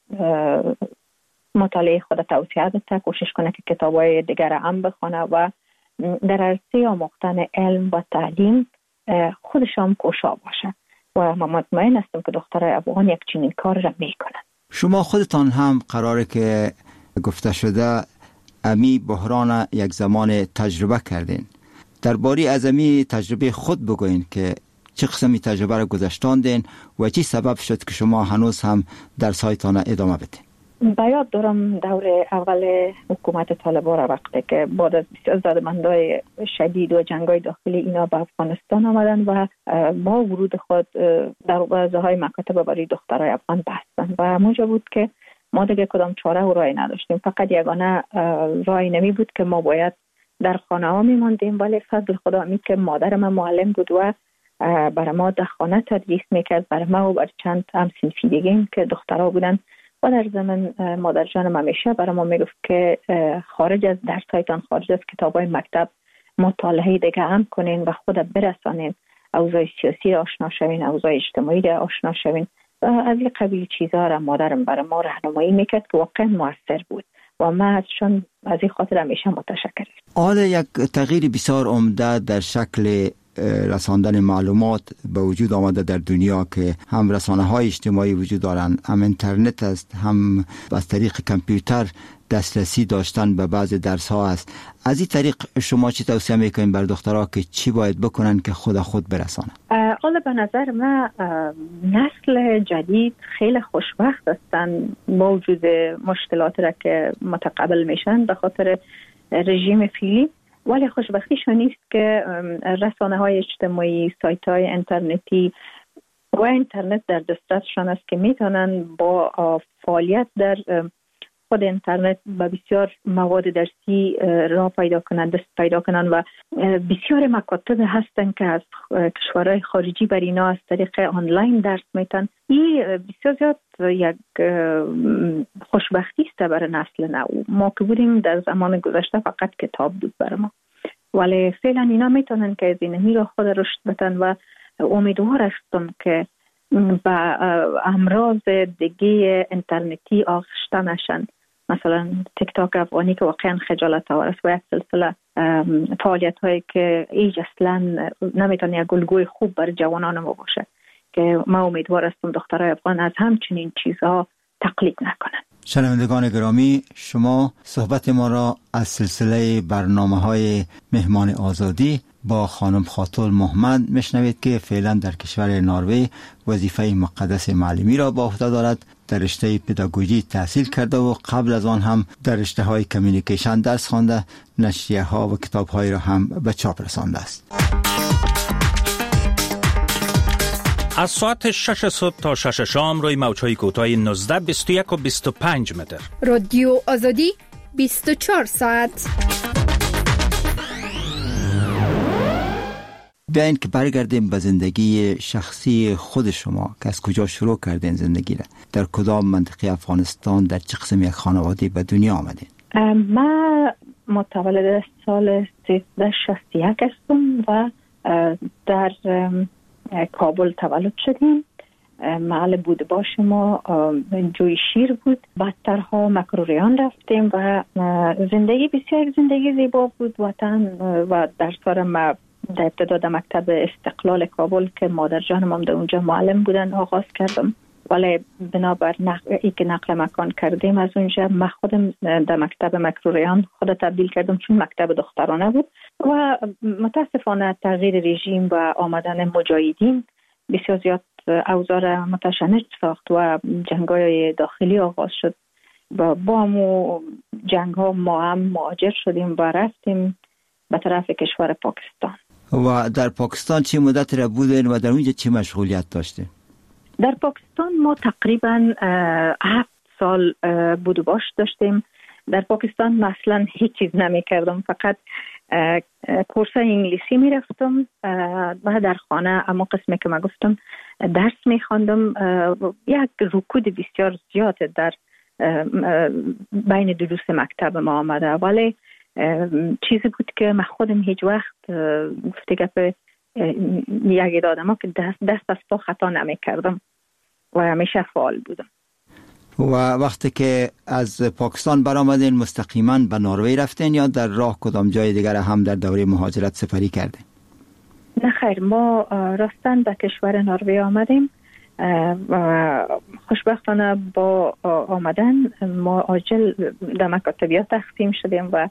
مطالعه خود توسعه بده، کوشش کنه که کتابای دیگر هم بخونه و در عرصه آموختن علم و تعلیم خودش هم کوشا باشه و من مطمئن هستم که دخترای افغان یک چنین کار را میکنن. شما خودتان هم قراره که گفته شده امی بحران یک زمان تجربه کردین، درباره از امی تجربه خود بگوین که چه قسمی تجربه را گذشتاندین و چی سبب شد که شما هنوز هم در سایتان ادامه بدین؟ بیاد دارم دور اول حکومت طالبان را، وقتی که بعد از بسیار زدمندهای شدید و جنگای داخلی اینا به افغانستان آمدن و با ورود خود دروازه های مکاتب برای دخترای افغان بستن و موجب بود که ما دیگه کدام چاره و راهی نداشتیم. فقط یگانه راهی نمی بود که ما باید در خانه ها می ماندیم، ولی فضل خدا می که مادر من معلم بود و برای ما در خانه تدریس میکرد، برای ما و بر چند هم صنفی دیگه که دخترها بودن و در زمان مادر جانم همیشه برای ما میگفت که خارج از درسایتان، خارج از کتابای مکتب مطالعه دیگه هم کنین و خود برسانین، اوضاع سیاسی را آشنا شوین، اوضاع اجتماعی را آشنا شوین و از این قبیل چیزها را مادرم برای ما راهنمایی میکرد که واقعا موثر بود و ما ازشون از این خاطر همیشه متشکرم. حالا یک تغییر بسیار عمده در شکل رساندن معلومات به وجود آمده در دنیا که هم رسانه های اجتماعی وجود دارن، هم اینترنت است، هم از طریق کامپیوتر دسترسی داشتن به بعض درس ها است. از این طریق شما چی توصیه میکنین بر دخترها که چی باید بکنن که خود خود برسانن؟ حالا به نظر من نسل جدید خیلی خوشبخت هستن با وجود مشکلات را که متقبل میشن به خاطر رژیم فعلی، ولی خوشبختیشون نیست که رسانه های اجتماعی، سایت های اینترنتی و اینترنت در دسترسشان است که میتونن با فعالیت در خود اینترنت به بسیار مواد درسی را پیدا کنند، دست پیدا کنند و بسیار مکاتب هستن که از کشورهای خارجی بر اینا از طریق آنلاین درس میتن. این بسیار زیاد یک خوشبختی است برای نسل نو. ما که بودیم در زمان گذشته فقط کتاب بود برای ما، ولی فعلا اینا میتونن که از اینمی را خود رشد بدن و امیدوار هستم که با امراض دیگه اینترنتی آغشته نشن، مثلا تیک تاک افغانی که واقعا خجالت آور است و یک سلسله فعالیت هایی که ایج اصلا نمیتونه یک الگوی خوب برای جوانان ما باشه، که ما امیدوار هستم دخترای افغان از همچنین چیزها تقلید نکنن. شنوندگان گرامی، شما صحبت ما را از سلسله برنامه‌های مهمان آزادی با خانم خاتون محمد میشنوید که فعلا در کشور نروژ وظیفه مقدس معلمی را با عهده دارد. در رشته پداگوژی تحصیل کرده و قبل از آن هم در رشته های کمیونیکیشن درس خوانده، نشریه ها و کتاب های را هم به چاپ رسانده است. از ساعت شش صبح تا شش شام روی موج‌های کوتاه نوزده، بیست و یک و بیست و پنج متر. رادیو آزادی بیست و چهار ساعت. بیاین که برگردیم به زندگی شخصی خود شما که از کجا شروع کردین زندگی را، در کدام منطقه افغانستان، در چه قسم یک خانواده به دنیا آمدین؟ من متولد سال سیزده شصت و یک هستم و در کابل تولد شدیم. محل بود باش ما جوی شیر بود، بعدترها مکروریان رفتیم و زندگی بسیار زندگی زیبا بود. وطن و در سال ما در ابتدا در مکتب استقلال کابل که مادر جانم هم در اونجا معلم بودن آغاز کردم، ولی بنابر نقل ای که نقل مکان کردیم از اونجا من خودم در مکتب مکروریان خود تبدیل کردم چون مکتب دخترانه بود و متاسفانه تغییر رژیم و آمدن مجاهدین بسیار زیاد اوضاع متشنج ساخت و جنگ‌های داخلی آغاز شد و با همو جنگ ها ما هم مهاجر شدیم و رفتیم به طرف کشور پاکستان. و در پاکستان چه مدت را بودین و در اونجا چه مشغولیت داشتین؟ در پاکستان ما تقریبا هفت سال بود و باش داشتیم. در پاکستان مثلا هیچ چیز نمی کردم، فقط کورس انگلیسی می رفتم و در خانه اما قسمی که ما گفتم درس می خواندم. یک رکود بسیار زیاد در بین دروس مکتب ما آمده، ولی چیزی بود که من خودم هیچ وقت گفته گفت یک آدم که دست, دست از پا خطا نمی کردم و همیشه فعال بودم. و وقتی که از پاکستان برآمدین مستقیما به نروژ رفتین یا در راه کدام جای دیگر هم در دوره مهاجرت سفری کردین؟ نه خیر، ما راستن به کشور نروژ آمدیم و خوشبختانه با آمدن ما عاجل در مکاتبیات تقسیم شدیم و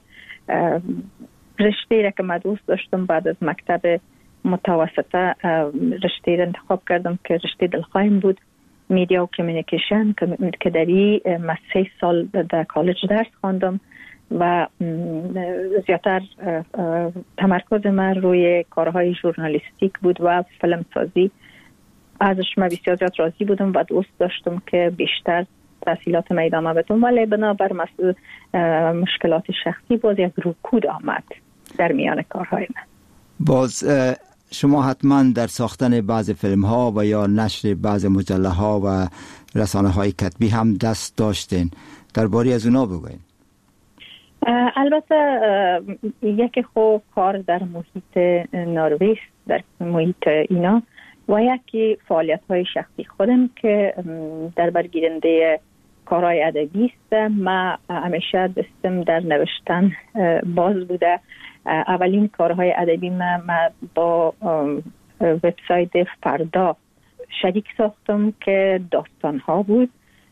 رشته را که من دوست داشتم بعد از مکتب متوسطه رشته را انتخاب کردم که رشته دلخواهیم بود، میدیا و کمیونیکیشن، که در این من سه سال در کالج درس خواندم و زیادتر تمرکز من روی کارهای ژورنالیستیک بود و فیلمسازی. ازش من بسیار زیاد راضی بودم و دوست داشتم که بیشتر تحصیلات ما ادامه بدم، ولی بنابر مسئله مشکلات شخصی باز یک رکود آمد در میان کارهای من. باز شما حتما در ساختن بعض فیلم ها و یا نشر بعض مجله ها و رسانه های کتبی هم دست داشتین، درباره از اونا بگوین. البته یکی خوب کار در محیط نروژ، در محیط اینا، و یکی فعالیت های شخصی خودم که در برگیرنده کارهای ادبی است. من همیشه دستم در نوشتن باز بوده. اولین کارهای ادبی من با وبسایت فردا شریک ساختم که داستان ها بود.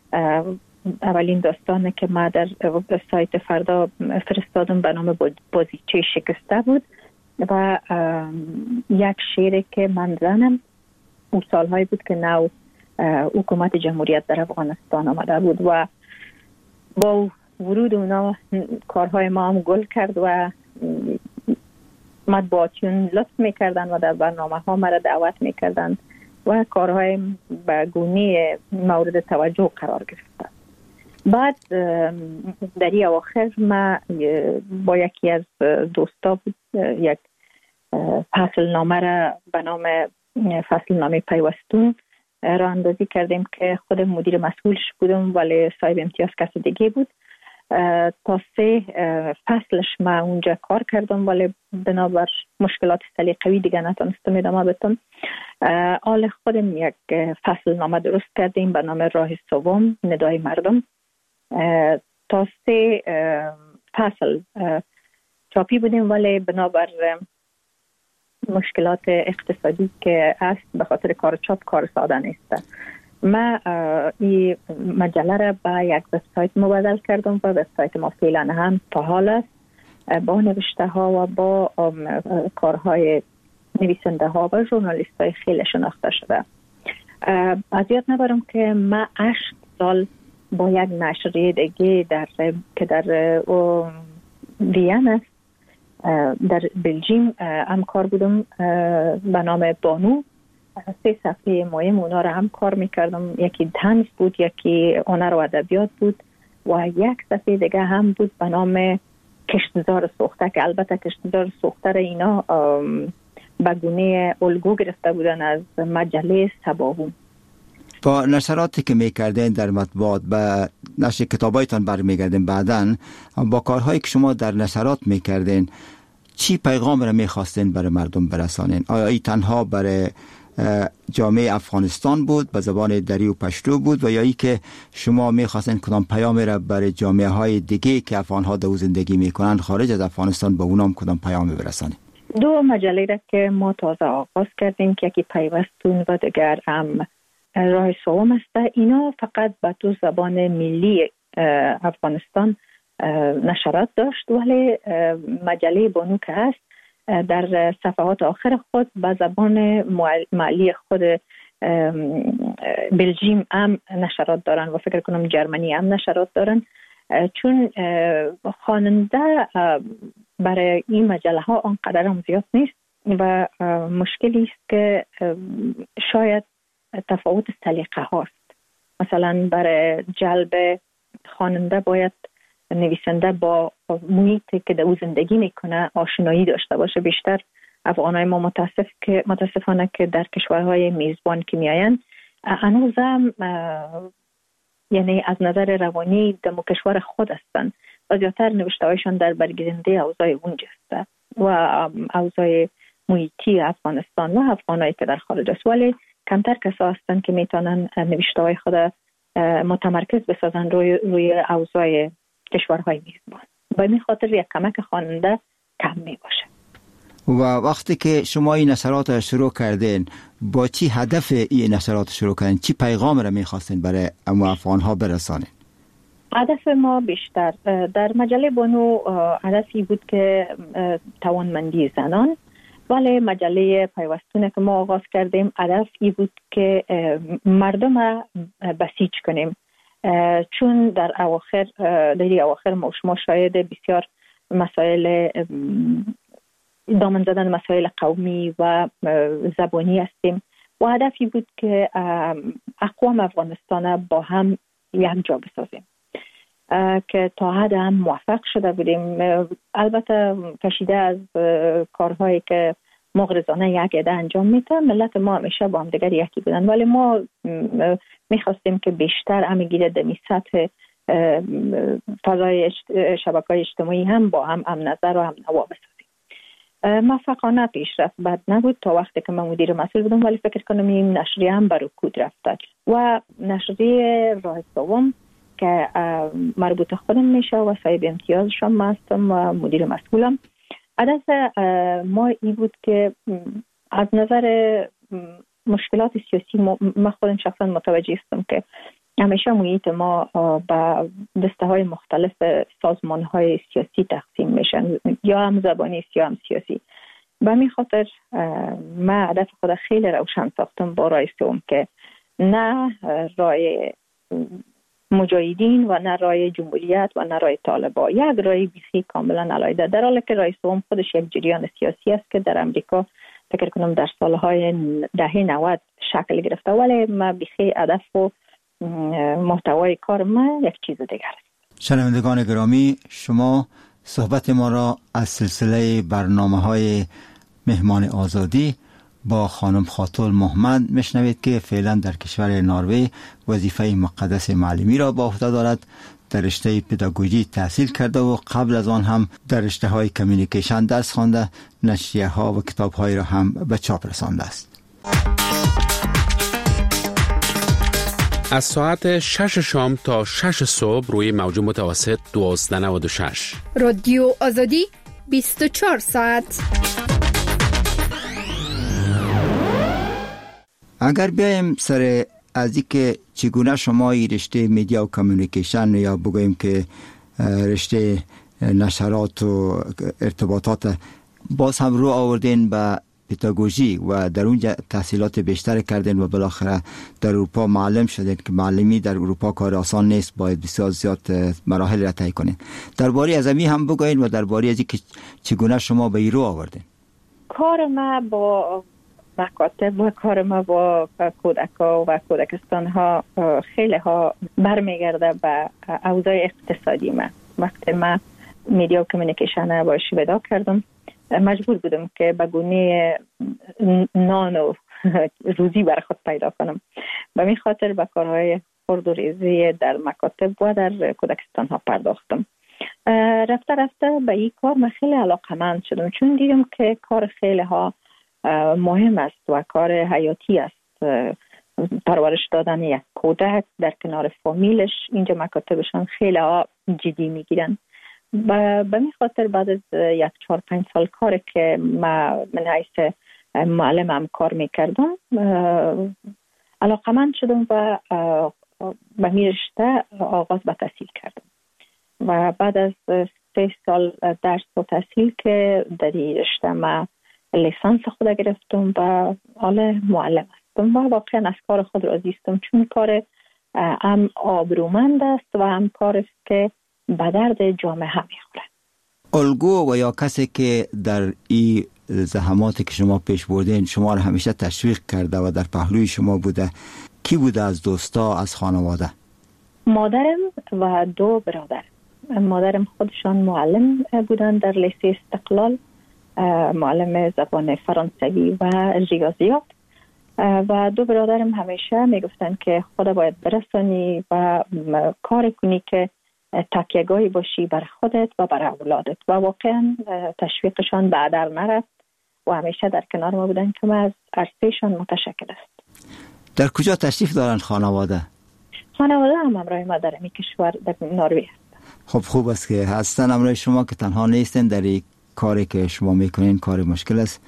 اولین داستانی که من در سایت فردا فرستادم به نام بازیچه شکسته بود و یک شعری که من زنم اون سالهایی بود که نو حکومت جمهوریت در افغانستان آمده بود و با ورود اونا کارهای ما هم گل کرد و مطبوعاتیون لطف میکردن و در برنامه ها مرا دعوت میکردن و کارهای به گونه مورد توجه قرار گرفتن. بعد در این اواخر ما با یکی از دوستا بود یک فصل نامه را به نام فصل نامه پیوستون راه اندازی کردیم که خود مدیر مسئولش بودم ولی صاحب امتیاز کس دیگه بود. تا سه فصلش ما اونجا کار کردم ولی بنابر مشکلات سلیقوی دیگه نتونستم ادامه بدم. حال خودم یک فصل نامه درست کردیم به نام راه سوم ندای مردم. تا سه فصل چاپی بودیم ولی بنابر مشکلات اقتصادی که است به خاطر کار چاپ کار ساده نیست. ما این مجله را به یک وبسایت مبادل کردم و وبسایت ما فعلا هم فعال است با نوشته ها و با کارهای نویسنده ها و ژورنالیست های خیلی شناخته شده. از یاد نبرم که ما هشت سال با یک نشریه دیگه در که در وین است در بلژیم هم کار بودم به نام بانو. سه صفحه مهم اونا را هم کار میکردم. یکی طنز بود، یکی هنر و ادبیات بود و یک صفحه دیگه هم بود به نام کشتزار سوخته که البته کشتزار سوخته را اینا به گونه الگو گرفته بودن از مجله سباهون. با نشراتی که میکردین در مطبوعات به نشر کتابایتان برمیگردین، بعدن با کارهایی که شما در نشرات میکردین چی پیغام را میخواستین برای مردم برسانین؟ آیا ای تنها برای جامعه افغانستان بود به زبان دری و پشتو بود و یا ای که شما میخواستین کدام پیام را برای جامعه های دیگه که افغانها در زندگی میکنن خارج از افغانستان به اونام کدام پیام برسانین؟ دو مجله را که ما تازه آغاز کردیم که یکی پیوستون و دیگر هم راه سوم است. اینا فقط به دو زبان ملی افغانستان نشرات داشت ولی مجله بانو که هست در صفحات آخر خود به زبان محلی خود بلژیم هم نشرات دارن و فکر کنم جرمنی هم نشرات دارن، چون خواننده برای این مجله ها آنقدر هم زیاد نیست و مشکلی است که شاید تفاوت سلیقه هاست. مثلا برای جلب خواننده باید نویسنده با محیطی که در او زندگی میکنه آشنایی داشته باشه. بیشتر افغانای ما متاسف که متاسفانه که در کشورهای میزبان که میاین هنوزم یعنی از نظر روانی در کشور خود هستن و زیادتر نوشته هایشان در برگیرنده اوضاع اونجا است و اوضاع محیطی افغانستان و افغانایی که در خارج است، ولی کمتر کسا هستن که میتونن نوشته های خود متمرکز بسازن روی روی اوضاع کشورهای میزبان. به این خاطر یک کمک خواننده کم می باشه. و وقتی که شما این نشرات شروع کردین با چی هدف این نشرات شروع کردین؟ چی پیغام را میخواستین برای افغانها برسانین؟ هدف ما بیشتر در مجله بانو هدفی بود که توانمندی زنان، ولی مجله پیوستونه که ما آغاز کردیم هدف ای بود که مردم را بسیج کنیم، چون در اواخر در اواخر ما شما شاید بسیار مسائل دامن زدن مسائل قومی و زبانی هستیم و هدفی بود که اقوام افغانستان با هم یک جا بسازیم که تا حد هم موفق شده بودیم. البته کشیده از کارهایی که مغرضانه یک عده انجام میده، ملت ما همیشه با هم دیگر یکی بودن، ولی ما میخواستیم که بیشتر همگی در سطح فضای شبکه‌های اجتماعی هم با هم هم نظر و هم نوا بسازیم. موفقانه پیش رفت، بد نبود تا وقتی که من مدیر مسئول بودم، ولی فکر کنم این نشریه هم بر رکود رفت و نشریه راه سوم که مربوط خودم میشه و صاحب امتیازشم هستم و مدیر مسئولم. هدف ما این بود که از نظر مشکلات سیاسی ما خودم شخصا متوجه هستم که همیشه محیط ما با دسته های مختلف سازمان های سیاسی تقسیم میشن، یا هم زبانی است یا هم سیاسی. به همین خاطر ما هدف خود خیلی روشن ساختم با راه سوم که نه راه مجاهدین و نه راه جمهوریت و نه راه طالبان، یک راه بیخی کاملا علیحده، در حالی که راه سوم خودش یک جریان سیاسی است که در امریکا فکر کنم در سالهای دهه نود شکل گرفته، ولی ما بیخی هدف و محتوای کار من یک چیز دیگر است. شنوندگان گرامی، شما صحبت ما را از سلسله برنامه‌های مهمان آزادی با خانم خاتون محمد میشنوید که فعلا در کشور نروژ وظیفه مقدس معلمی را با عهده دارد. در رشته پداگوژی تحصیل کرده و قبل از آن هم در رشته های کمیونیکیشن درس خوانده، نشریه ها و کتاب های را هم به چاپ رسانده است. از ساعت شش شام تا شش صبح روی موج متوسط دوازده نود و شش رادیو آزادی بیست و چهار ساعت. اگر بیایم سر از اینکه چگونه شما این رشته میدیا و کمیونیکیشن یا بگوییم که رشته نشرات و ارتباطات باز هم رو آوردین به پداگوژی و در اونجا تحصیلات بیشتر کردین و بالاخره در اروپا معلم شدین که معلمی در اروپا کار آسان نیست، باید بسیار زیاد مراحل را طی کنین. درباره از امی هم بگوین و درباره از اینکه چگونه شما به این رو آوردین. کار ما با مکاتب و کار ما با کودک‌ها و کودکستان‌ها خیلی ها برمیگرده به اوضاع اقتصادی ما. وقتی ما میدیا و کمیونیکیشن با شیوه کردم، مجبور بودم که به گونه نان و روزی برای خود پیدا کنم. به می خاطر به کارهای خرد و ریزی در مکاتب و در کودکستان ها پرداختم. رفته رفته به این کار من خیلی علاقه‌مند شدم، چون دیدم که کار خیلی ها مهم است و کار حیاتی است. پرورش دادن یک کودک در کنار فامیلش، اینجا مکاتبشان خیلی ها جدی میگیرن. به می خاطر بعد از یک چهار پنج سال کار که ما من حیث معلمم کار میکردم، علاقه‌مند شدم و به می رشته آغاز به تحصیل کردم و بعد از سه سال درس و تحصیل که در این رشته ما لیسانس خود گرفتم و حالا معلم هستم و واقعا از کار خود راضی هستم، چون کار هم آبرومند است و هم کار است که به درد جامعه هم میخوره. الگو و یا کسی که در این زحماتی که شما پیش بردین شما را همیشه تشویق کرده و در پهلوی شما بوده، کی بوده از دوستا، از خانواده؟ مادرم و دو برادر. مادرم خودشان معلم بودن در لیسه استقلال، معلم زبان فرانسوی و ریاضیات، و دو برادرم همیشه میگفتن که خدا باید برسانی و کار کنی که تکیه‌گاهی باشی بر خودت و بر اولادت، و واقعا تشویقشان به هدر نرفت و همیشه در کنار ما بودن که ما از عرصهشان متشکر است. در کجا تشریف دارن خانواده؟ خانواده هم همراه ما در این کشور در نروژ هستن. خب خوب است که هستن همراه شما، که تنها نیستن در این کاری که شما میکنین. کار مشکل است.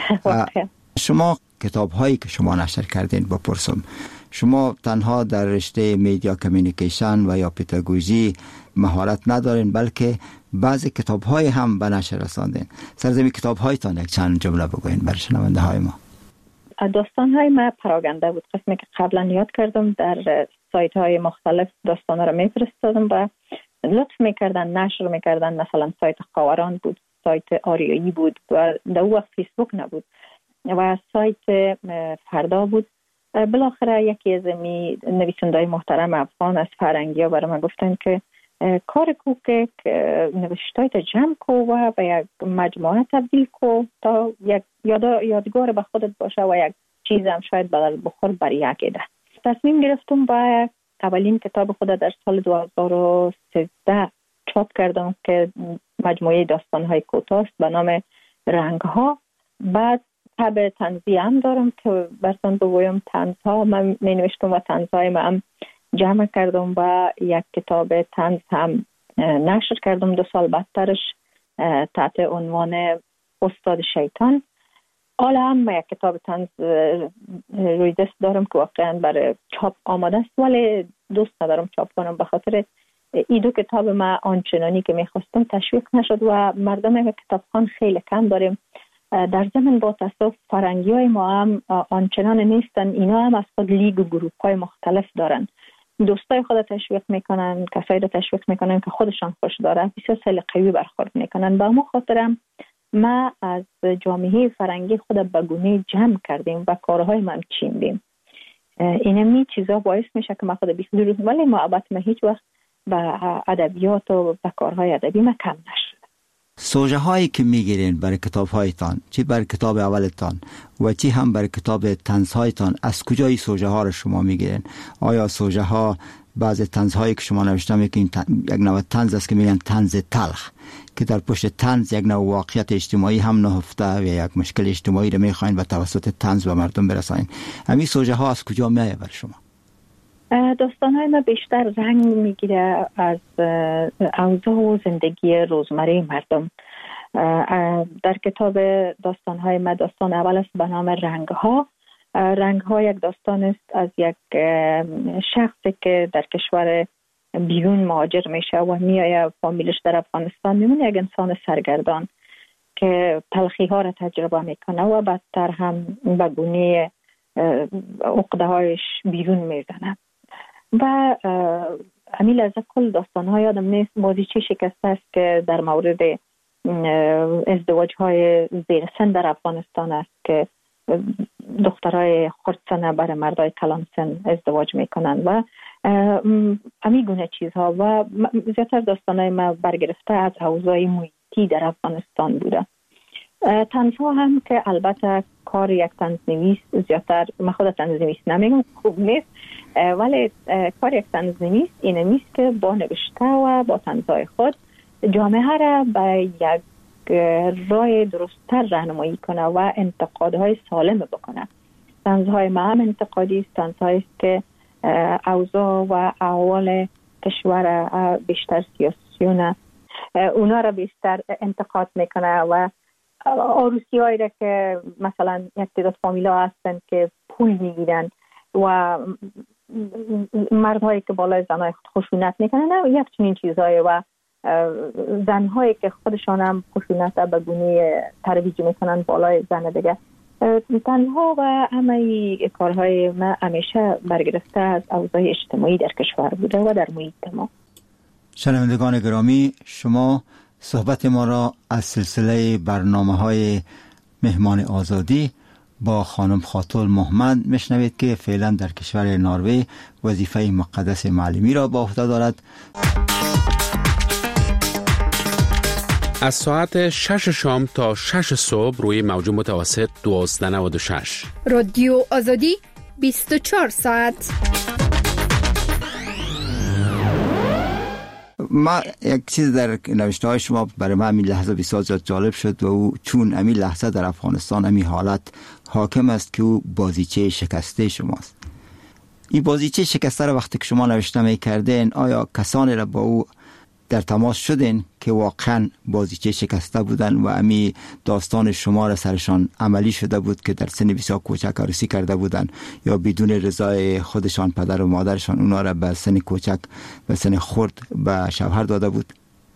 شما کتاب هایی که شما نشر کردین بپرسم، شما تنها در رشته میدیا کمیونیکیشن و یا پداگوژی مهارت ندارین، بلکه بعضی کتاب های هم به نشر رساندین. سرزمین کتاب هایتان یک چند جمله بگوین برای شنونده های ما. داستان های ما پراگنده بود، قسمی که قبلا یاد کردم در سایت های مختلف داستان ها رو میفرستادم و لطف میکردن نشر میکردن. مثلا سایت خاوران بود، سایت آریایی بود و در اون وقت فیسبوک نبود و سایت فردا بود. بالاخره یکی از می نویسنده‌های محترم افغان از فرنگی ها برای من گفتن که کار کو که نوشتای تا جمع کو و به یک مجموعه تبدیل کو تا یک یاد یادگار به خودت باشه و یک چیز هم شاید بدل بخور برای یک ایده. تصمیم گرفتم با اولین کتاب خود در سال دو هزار و سیزده چاپ کردم که مجموعه داستان‌های کوتاه است به نام رنگ‌ها. بعد تب طنزی هم دارم که براتون بگویم طنزها من می نوشتم و طنزهای من هم جمع کردم و یک کتاب طنز هم نشر کردم دو سال بعدترش تحت عنوان استاد شیطان. حالا هم یک کتاب طنز روی دست دارم که واقعا برای چاپ آماده است، ولی دوست ندارم چاپ کنم به خاطر این دو کتاب ما آنچنانی که میخواستم تشویق نشد و مردم کتابخوان خیلی کم داریم. در ضمن با تاسف فرنگی های ما هم آنچنان نیستن، اینا هم از خود لیگ و گروپ های مختلف دارن. دوستای خود تشویق میکنن، کسایی رو تشویق میکنن که خودشان خوش داره، بسیار خیلی قوی برخورد میکنن. با ما خاطرم ما از جامعه فرنگی خود به گونه جمع کردیم و کارهای ما چیندیم. اینمی چیزا باعث میشه که من خود بیست روز ولی محبت من هیچ وقت به ادبیات و به کارهای ادبی من کم نشد. سوژه هایی که میگیرین برای کتاب هایتان، چی برای کتاب اولتان و چی هم برای کتاب طنز هایتان، از کجای سوژه ها رو شما میگیرین؟ آیا سوژه ها بعضی طنز هایی که شما نوشته میگین یک نوع طنز است که میگن طنز تلخ، که در پشت طنز یک نوع واقعیت اجتماعی هم نهفته و یک مشکل اجتماعی رو میخواین و توسط طنز به مردم برسانین. همین سوژه ها از کجا میایه برای شما؟ داستان های ما بیشتر رنگ میگیره از اوضاع و زندگی روزمره مردم. در کتاب داستان های ما داستان اول است به نام رنگ ها. رنگ ها یک داستان است از یک شخصی که در کشور بیرون مهاجر میشه و میایه فامیلش در افغانستان میمونه، یک انسان سرگردان که تلخی ها را تجربه میکنه و بدتر هم به گونه عقده هایش بیرون میزنه و امیل از کل داستان های آدم نیست. بازیچه شکسته است که در مورد ازدواج های زیر سن در افغانستان است که دخترای خردسنه برای مردای کلان سن ازدواج میکنن و امی گونه چیزها و زیادتر داستانای ما برگرفته از اوضاع محیطی در افغانستان بوده. طنزها هم که البته کار یک طنزنویس زیادتر، من خود طنزنویس نمیگم خوب نیست، ولی کار یک طنزنویس اینه نیست که با نوشته و با طنزهای خود جامعه را به یک راه درست‌تر راهنمایی کنه و انتقادهای سالم بکنه. طنزهای ما هم انتقادی است، طنزهایی است که اوضاع و احوال کشور بیشتر سیاسیونه اونا را بیشتر انتقاد میکنه و عروسی هایی را که مثلا یک تعداد فامیلا هستن که پول میگیرن و مردهایی که بالای زنهای خود خشونت میکنن، یک چنین چیزهایی و زنهایی که خودشان هم خشونت به گونه ترویج میکنن بالای زن دیگه. تنها و همه کارهای ما همیشه برگرفته از اوضاع اجتماعی در کشور بوده و در محیط ما. شنوندگان گرامی، شما صحبت ما را از سلسله برنامه های مهمان آزادی با خانم خاتون محمد میشنوید که فعلا در کشور نروژ وظیفه مقدس معلمی را با عهده دارد. از ساعت شش شام تا شش صبح روی موج متوسط دوازده نود و شش رادیو آزادی بیست و چهار ساعت. ما یک چیز در نوشته های شما برای من همین لحظه بسیار زیاد جالب شد و او چون همین لحظه در افغانستان همین حالت حاکم است که او بازیچه شکسته شماست. این بازیچه شکسته را وقتی که شما نوشته می کردین، آیا کسانی را با او در تماس شدین که واقعا بازیچه شکسته بودن و امی داستان شما را سرشان عملی شده بود که در سن بسیار کوچک عروسی کرده بودن یا بدون رضای خودشان پدر و مادرشان اونا را به سن کوچک به سن خرد به شوهر داده بود؟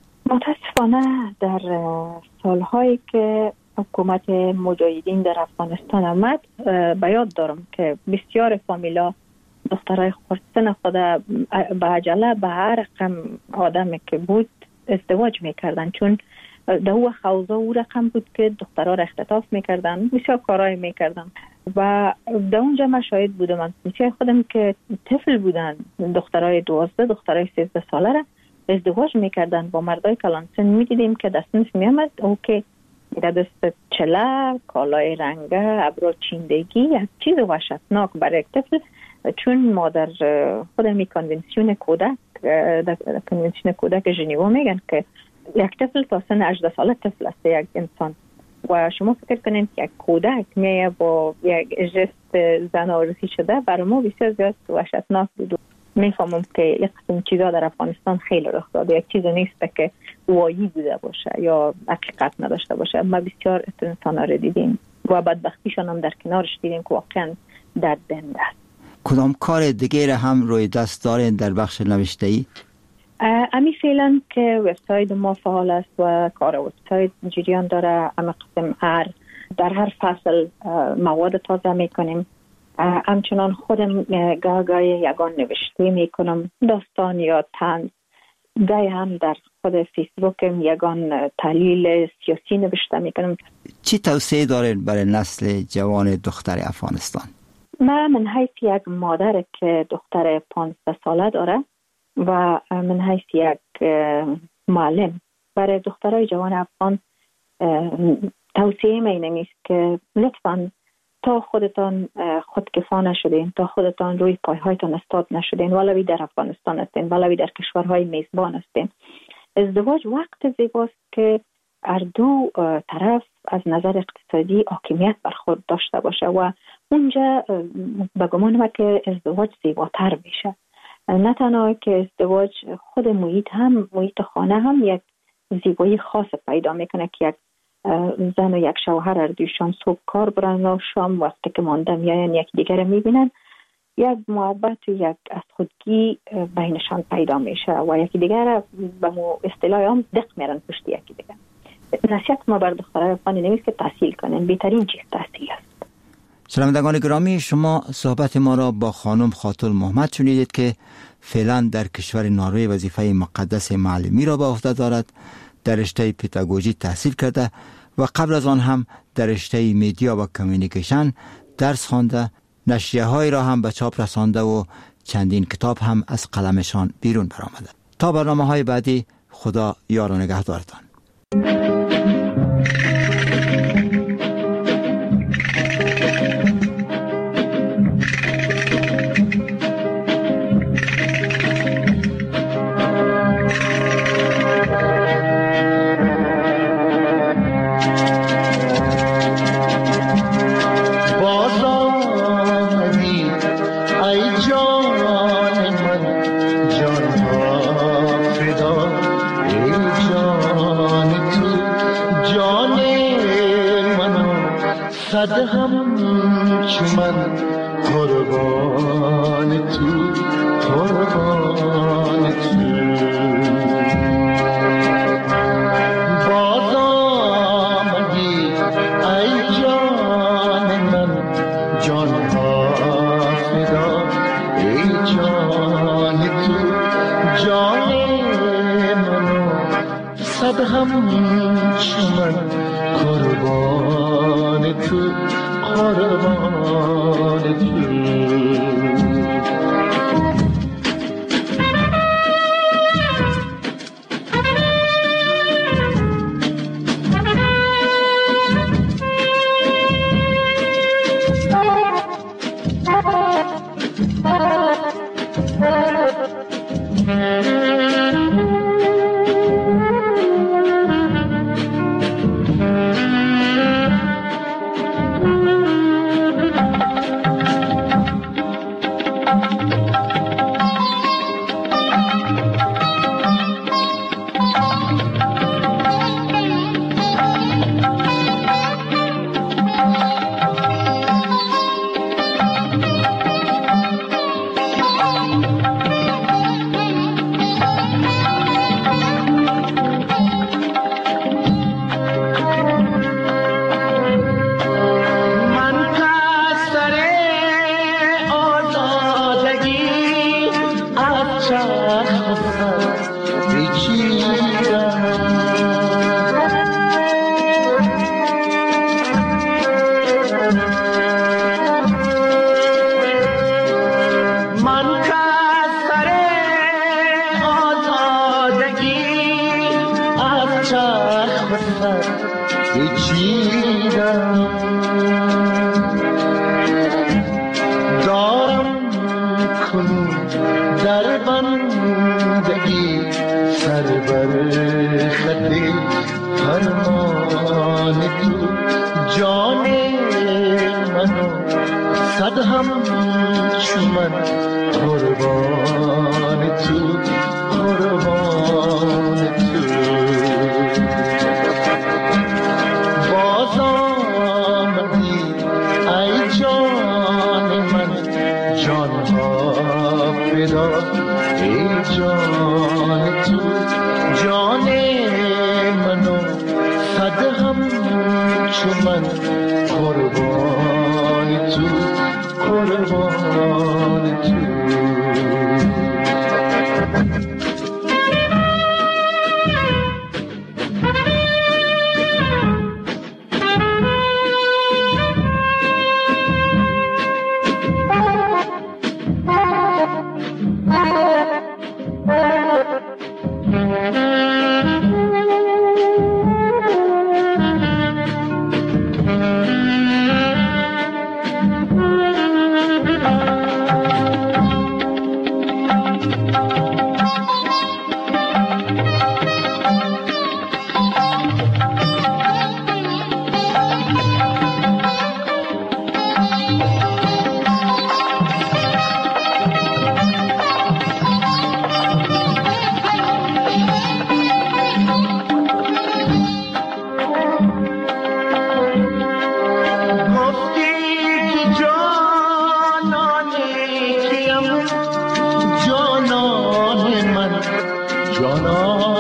متاسفانه در سالهایی که حکومت مجاهدین در افغانستان آمد به یاد دارم که بسیار فامیلا دخترای خردسن خود به عجله به هر رقم آدمی که بود ازدواج میکردن، چون در او خوضا او رقم بود که دخترها را اختطاف میکردن، بسیار کارهای میکردن و در اونجا من شاهد بودم. من بسیار خودم که طفل بودن، دخترای دوازده دخترای سیزده ساله را ازدواج میکردن با مردای کلانسن. میدیدیم که دستنس میامد او که در دست چله، کالای رنگه، ابرو چیندگی، یک چیز وحشتناک برای یک طفل، چون ما در خود می کنونسیون کودک در کنونسیون کودک ژنوا میگن که یک طفل تا سن هجده ساله طفل است یک انسان و شما فکر کنید یک کودک میه با یک جست زن عروسی شده، برای ما بسیار زیاد وحشتناک بود. میفهمم که یک قسم چیزا در افغانستان خیلی رخ داده، یک چیز نیست که وایی بوده باشه یا حقیقت نداشته باشه. ما بسیار انسان ها رو دیدیم و بدبختیشان هم در کنارش دیدیم که واقعا دردمنده است. کدام کار دیگه را هم روی دست دارین در بخش نوشته‌ای؟ امی فعلا که وبسایت ما فعال است و کار وبسایت جریان داره. اما قسم هر در هر فصل مواد تازه میکنیم. همچنان خودم گاه گاهی یگان نوشته میکنم، داستان یا طنز. گاهی هم در خود فیسبوکم یگان تحلیل سیاسی نوشته میکنم. چی توصیه دارین برای نسل جوان دختر افغانستان؟ من من حیث یک مادر که دختر پانزده ساله داره و من حیث یک معلم برای دخترای جوان افغان توصیه می نمیست که لطفاً تا خودتان خودکفا نشدین، تا خودتان روی پایهایتان استاد نشدین، ولوی در افغانستان هستین، ولوی در کشورهای میزبان هستین. ازدواج وقت زیباست که هر دو طرف از نظر اقتصادی حاکمیت بر خود داشته باشه و اونجا به گمان من که ازدواج زیباتر میشه. نه تنها که ازدواج، خود محیط هم، محیط خانه هم یک زیبایی خاص پیدا میکنه که یک زن و یک شوهر هر دویشان صبح کار برن و شام وقتی که مانده میاین یک دیگر میبینن، یک محبت و یک از خودگی بینشان پیدا میشه و یکی دیگر به مو اصطلاح هم دق میرن پشت یکی دیگر. نصیحت ما بر دخترای افغانی نمیست که تحصیل کنن، بهترین چیز تحصیل است. شنوندگان گرامی، شما صحبت ما را با خانم خاتون محمد شنیدید که فعلا در کشور نروژ وظیفه مقدس معلمی را به عهده دارد. در رشته پداگوژی تحصیل کرده و قبل از آن هم در رشته میدیا و کمیونیکیشن درس خوانده، نشریه های را هم به چاپ رسانده و چندین کتاب هم از قلمشان بیرون برآمده. تا برنامه های بعدی، خدا یار و نگهدارتان. صد هم چمن قربان تو، قربان تو. باز آمدی ای جان من، جان ها فدا ای جان تو، جان منو صد هم چمن قربان تو، قربان تو. جانا